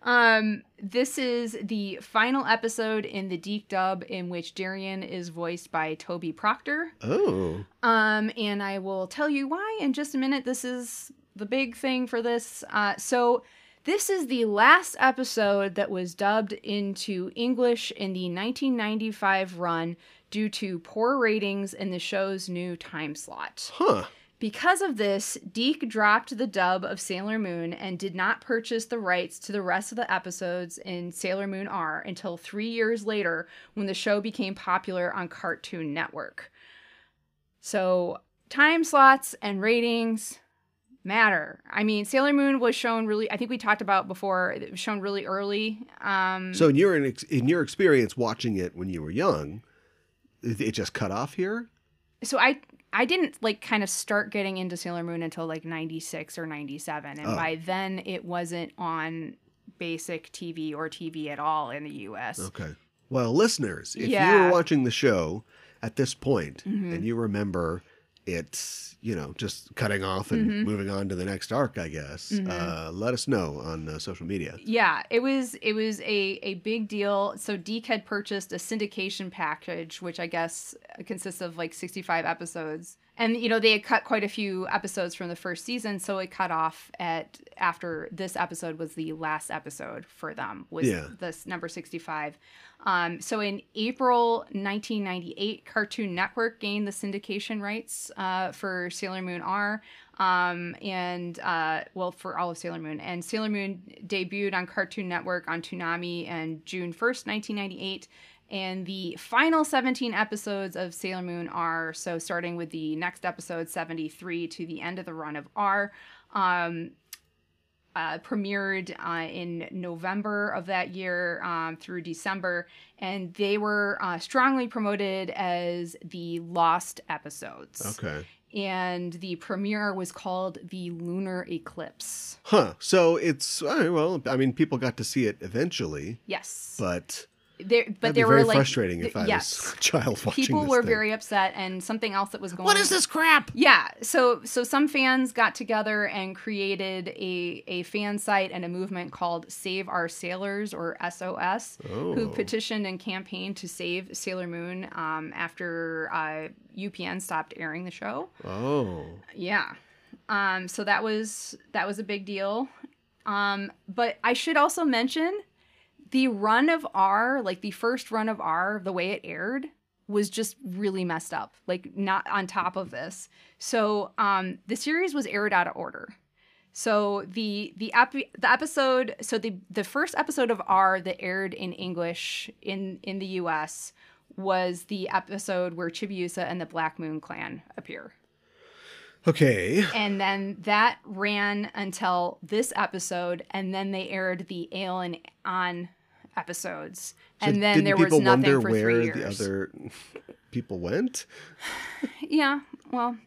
This is the final episode in the Deke dub in which Darien is voiced by Toby Proctor. Oh. And I will tell you why in just a minute. This is the big thing for this. So this is the last episode that was dubbed into English in the 1995 run due to poor ratings in the show's new time slot. Huh. Because of this, Deke dropped the dub of Sailor Moon and did not purchase the rights to the rest of the episodes in Sailor Moon R until 3 years later when the show became popular on Cartoon Network. So, time slots and ratings matter. I mean, Sailor Moon was shown really, I think we talked about before, it was shown really early. So in your experience watching it when you were young, it just cut off here? So I didn't kind of start getting into Sailor Moon until 96 or 97. And by then it wasn't on basic TV or TV at all in the US. Okay. Well, listeners, if you were watching the show at this point and you remember it's, just cutting off and moving on to the next arc, I guess. Let us know on social media. Yeah, it was a big deal. So Deke had purchased a syndication package, which I guess consists of like 65 episodes. And, they had cut quite a few episodes from the first season, so it cut off after this episode was the last episode for them, was this number 65. So in April 1998, Cartoon Network gained the syndication rights for Sailor Moon R, for all of Sailor Moon. And Sailor Moon debuted on Cartoon Network on Toonami on June 1st, 1998. And the final 17 episodes of Sailor Moon R, so starting with the next episode, 73, to the end of the run of R, premiered in November of that year through December, and they were strongly promoted as the Lost episodes. Okay. And the premiere was called The Lunar Eclipse. Huh. So it's, people got to see it eventually. Yes. But... That'd be were very like frustrating if I was a child watching people this were thing. very upset, and something else that was going on. What is this crap? Yeah, so some fans got together and created a fan site and a movement called Save Our Sailors, or SOS, who petitioned and campaigned to save Sailor Moon after UPN stopped airing the show. Oh. Yeah. So that was a big deal. But I should also mention, the run of R, like the first run of R, the way it aired was just really messed up, like not on top of this. So the series was aired out of order. So the episode, so the first episode of R that aired in English in the US was the episode where Chibiusa and the Black Moon Clan appear. Okay. And then that ran until this episode, and then they aired the Aeon On episodes, and then there was nothing for 3 years. Where the other people went? Yeah, well,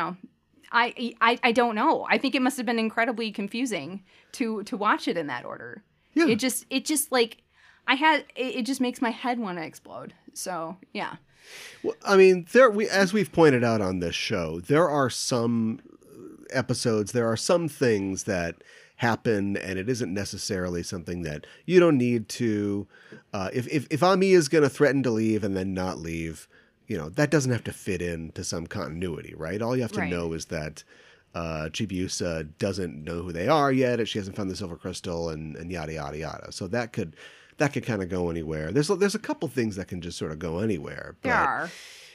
I don't know. I think it must have been incredibly confusing to watch it in that order. Yeah. It just like it just makes my head want to explode. So yeah. Well, as we've pointed out on this show, there are some episodes, there are some things that happen, and it isn't necessarily something that you don't need to. If Ami is going to threaten to leave and then not leave, that doesn't have to fit into some continuity, right? All you have to know is that Chibiusa doesn't know who they are yet, and she hasn't found the silver crystal, and yada yada yada. So that could kind of go anywhere. There's a couple things that can just sort of go anywhere. There are.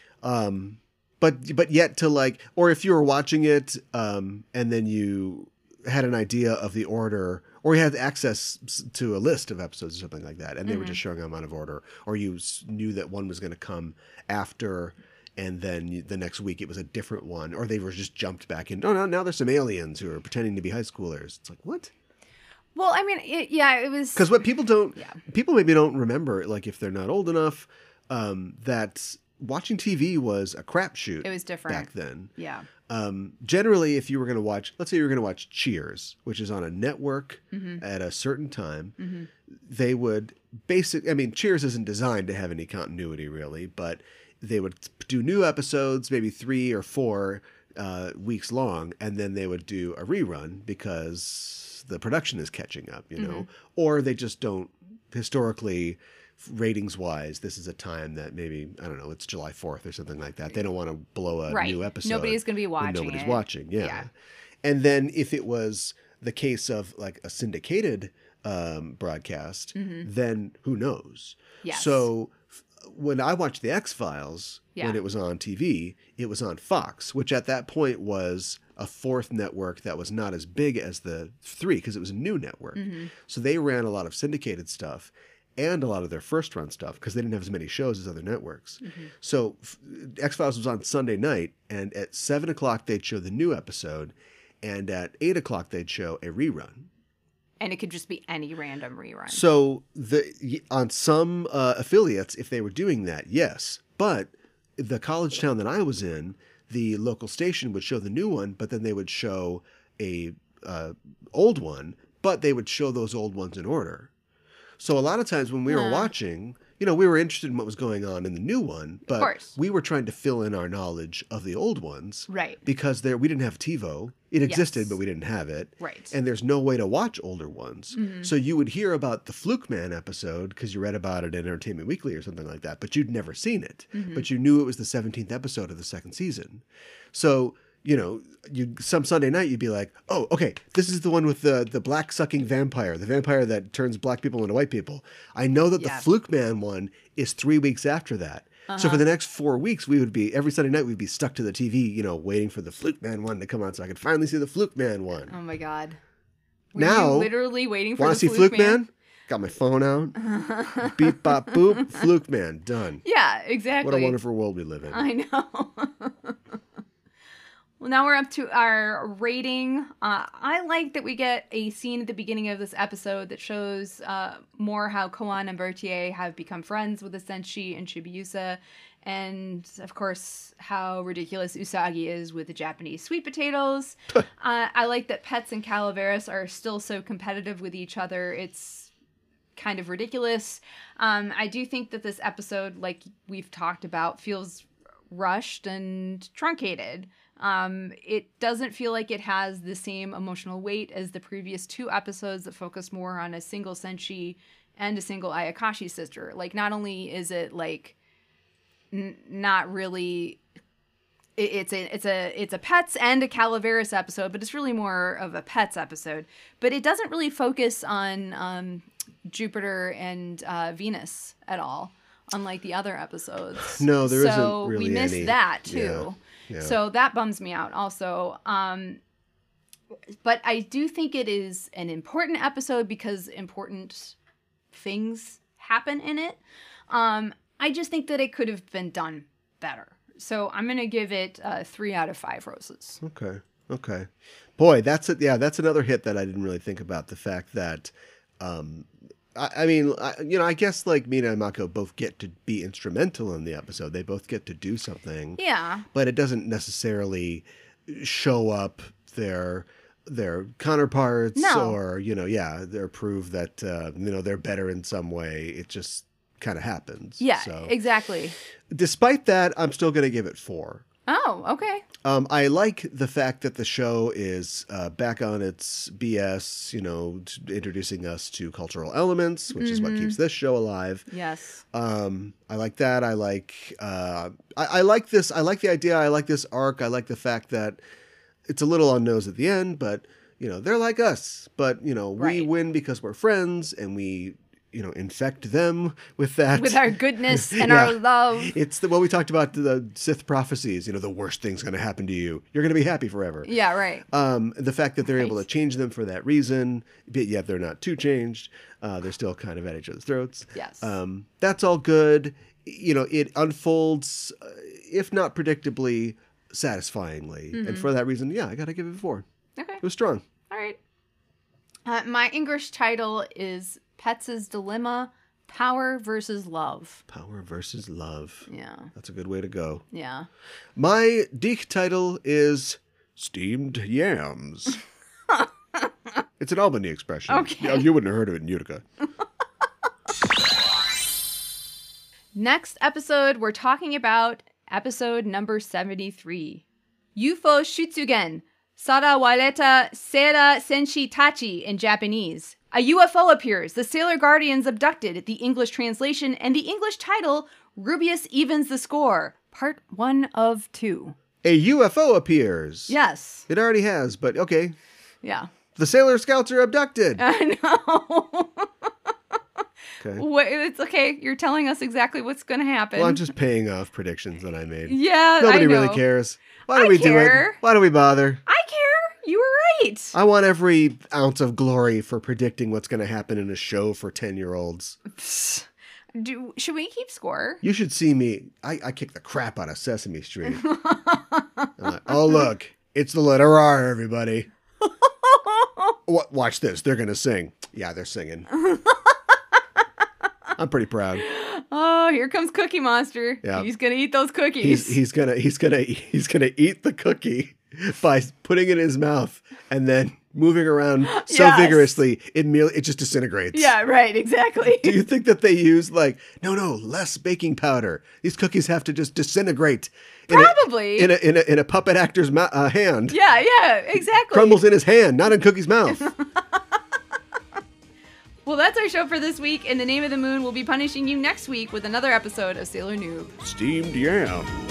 But yet to or if you were watching it and then you had an idea of the order, or you had access to a list of episodes or something like that, and they were just showing them out of order, or you knew that one was going to come after, and then the next week it was a different one, or they were just jumped back in. No, now there's some aliens who are pretending to be high schoolers. It's like, what? Well, it was... Because what people maybe don't remember, if they're not old enough, that watching TV was a crapshoot. It was different back then. Yeah. Generally, if you were going to watch, let's say you were going to watch Cheers, which is on a network at a certain time, they would Cheers isn't designed to have any continuity really, but they would do new episodes, maybe 3 or 4 weeks long, and then they would do a rerun because the production is catching up, or they just don't historically. Ratings-wise, this is a time that maybe, I don't know, it's July 4th or something like that. They don't want to blow a new episode. Nobody's going to be watching nobody's watching, yeah. And then if it was the case of a syndicated broadcast, then who knows? Yes. So when I watched The X-Files, when it was on TV, it was on Fox, which at that point was a fourth network that was not as big as the 3 because it was a new network. So they ran a lot of syndicated stuff and a lot of their first run stuff because they didn't have as many shows as other networks. So X-Files was on Sunday night, and at 7 o'clock they'd show the new episode, and at 8 o'clock they'd show a rerun. And it could just be any random rerun. So on some affiliates, if they were doing that, yes. But the college town that I was in, the local station would show the new one, but then they would show a old one, but they would show those old ones in order. So a lot of times when we were watching, we were interested in what was going on in the new one, but course. we were trying to fill in our knowledge of the old ones. Right. Because we didn't have TiVo. It existed, Yes. but we didn't have it. Right. And there's no way to watch older ones. So you would hear about the Fluke Man episode because you read about it in Entertainment Weekly or something like that, but you'd never seen it. But you knew it was the 17th episode of the second season. So, some Sunday night you'd be like, oh, okay, this is the one with the black sucking vampire, the vampire that turns black people into white people. I know that the Fluke Man one is 3 weeks after that. So for the next 4 weeks, every Sunday night, we'd be stuck to the TV, waiting for the Fluke Man one to come out so I could finally see the Fluke Man one. Oh my God. Were Now, you literally waiting for want the to see Fluke Man? Got my phone out. Beep, bop, boop. Fluke Man. Done. Yeah, exactly. What a wonderful world we live in. I know. Well, now we're up to our rating. I like that we get a scene at the beginning of this episode that shows more how Koan and Berthier have become friends with the Senshi and Chibiusa. And, of course, how ridiculous Usagi is with the Japanese sweet potatoes. I like that Pets and Calaveras are still so competitive with each other. It's kind of ridiculous. I do think that this episode, like we've talked about, feels rushed and truncated. It doesn't feel like it has the same emotional weight as the previous two episodes that focus more on a single Senshi and a single Ayakashi sister. Like, not only is it like not really, it's a Pets and a Calaveras episode, but it's really more of a Pets episode. But it doesn't really focus on Jupiter and Venus at all, unlike the other episodes. No, there isn't so really we missed any. that too. Yeah. So that bums me out also. But I do think it is an important episode because important things happen in it. I just think that it could have been done better. So I'm going to give it 3 out of 5 roses. Okay. Boy, that's it. Yeah, that's another hit that I didn't really think about. The fact that, I guess like Mina and Mako both get to be instrumental in the episode. They both get to do something. Yeah. But it doesn't necessarily show up their counterparts or, they're prove that, they're better in some way. It just kind of happens. Yeah, so, exactly. Despite that, I'm still going to give it 4. Oh, okay. I like the fact that the show is back on its BS, introducing us to cultural elements, which is what keeps this show alive. Yes. I like that. I like I like this. I like the idea. I like this arc. I like the fact that it's a little on nose at the end, but they're like us. But we win because we're friends, and we infect them with that. With our goodness and our love. It's what we talked about, the Sith prophecies, the worst thing's going to happen to you. You're going to be happy forever. Yeah, right. The fact that they're able to change them for that reason, but yet they're not too changed. They're still kind of at each other's throats. Yes. That's all good. It unfolds, if not predictably, satisfyingly. And for that reason, I got to give it 4. Okay. It was strong. All right. My English title is Pets' Dilemma, Power versus Love. Power versus love. Yeah. That's a good way to go. Yeah. My Deke title is Steamed Yams. It's an Albany expression. Okay. You wouldn't have heard of it in Utica. Next episode, we're talking about episode number 73. UFO Shutsugen, Sara Waleta Sera Senshi Tachi in Japanese. A UFO appears, the Sailor Guardians abducted, the English translation, and the English title, Rubius Evens the Score, part 1 of 2. A UFO appears. Yes. It already has, but okay. Yeah. The Sailor Scouts are abducted. I know. Okay. It's okay. You're telling us exactly what's going to happen. Well, I'm just paying off predictions that I made. Yeah, Nobody I know. really cares. Why do I we do care. it? Why do we bother? I care. You were right. I want every ounce of glory for predicting what's going to happen in a show for 10-year-olds. Should we keep score? You should see me. I kick the crap out of Sesame Street. I'm like, oh, look. It's the letter R, everybody. Watch this. They're going to sing. Yeah, they're singing. I'm pretty proud. Oh, here comes Cookie Monster. Yeah. He's gonna eat those cookies. He's gonna eat the cookie by putting it in his mouth and then moving around so Yes. vigorously, it just disintegrates. Yeah, right, exactly. Do you think that they use no, less baking powder? These cookies have to just disintegrate. Probably. In a puppet actor's hand. Yeah, exactly. Crumbles in his hand, not in Cookie's mouth. Well, that's our show for this week. In the Name of the Moon, we'll be punishing you next week with another episode of Sailor Noob. Steamed yam.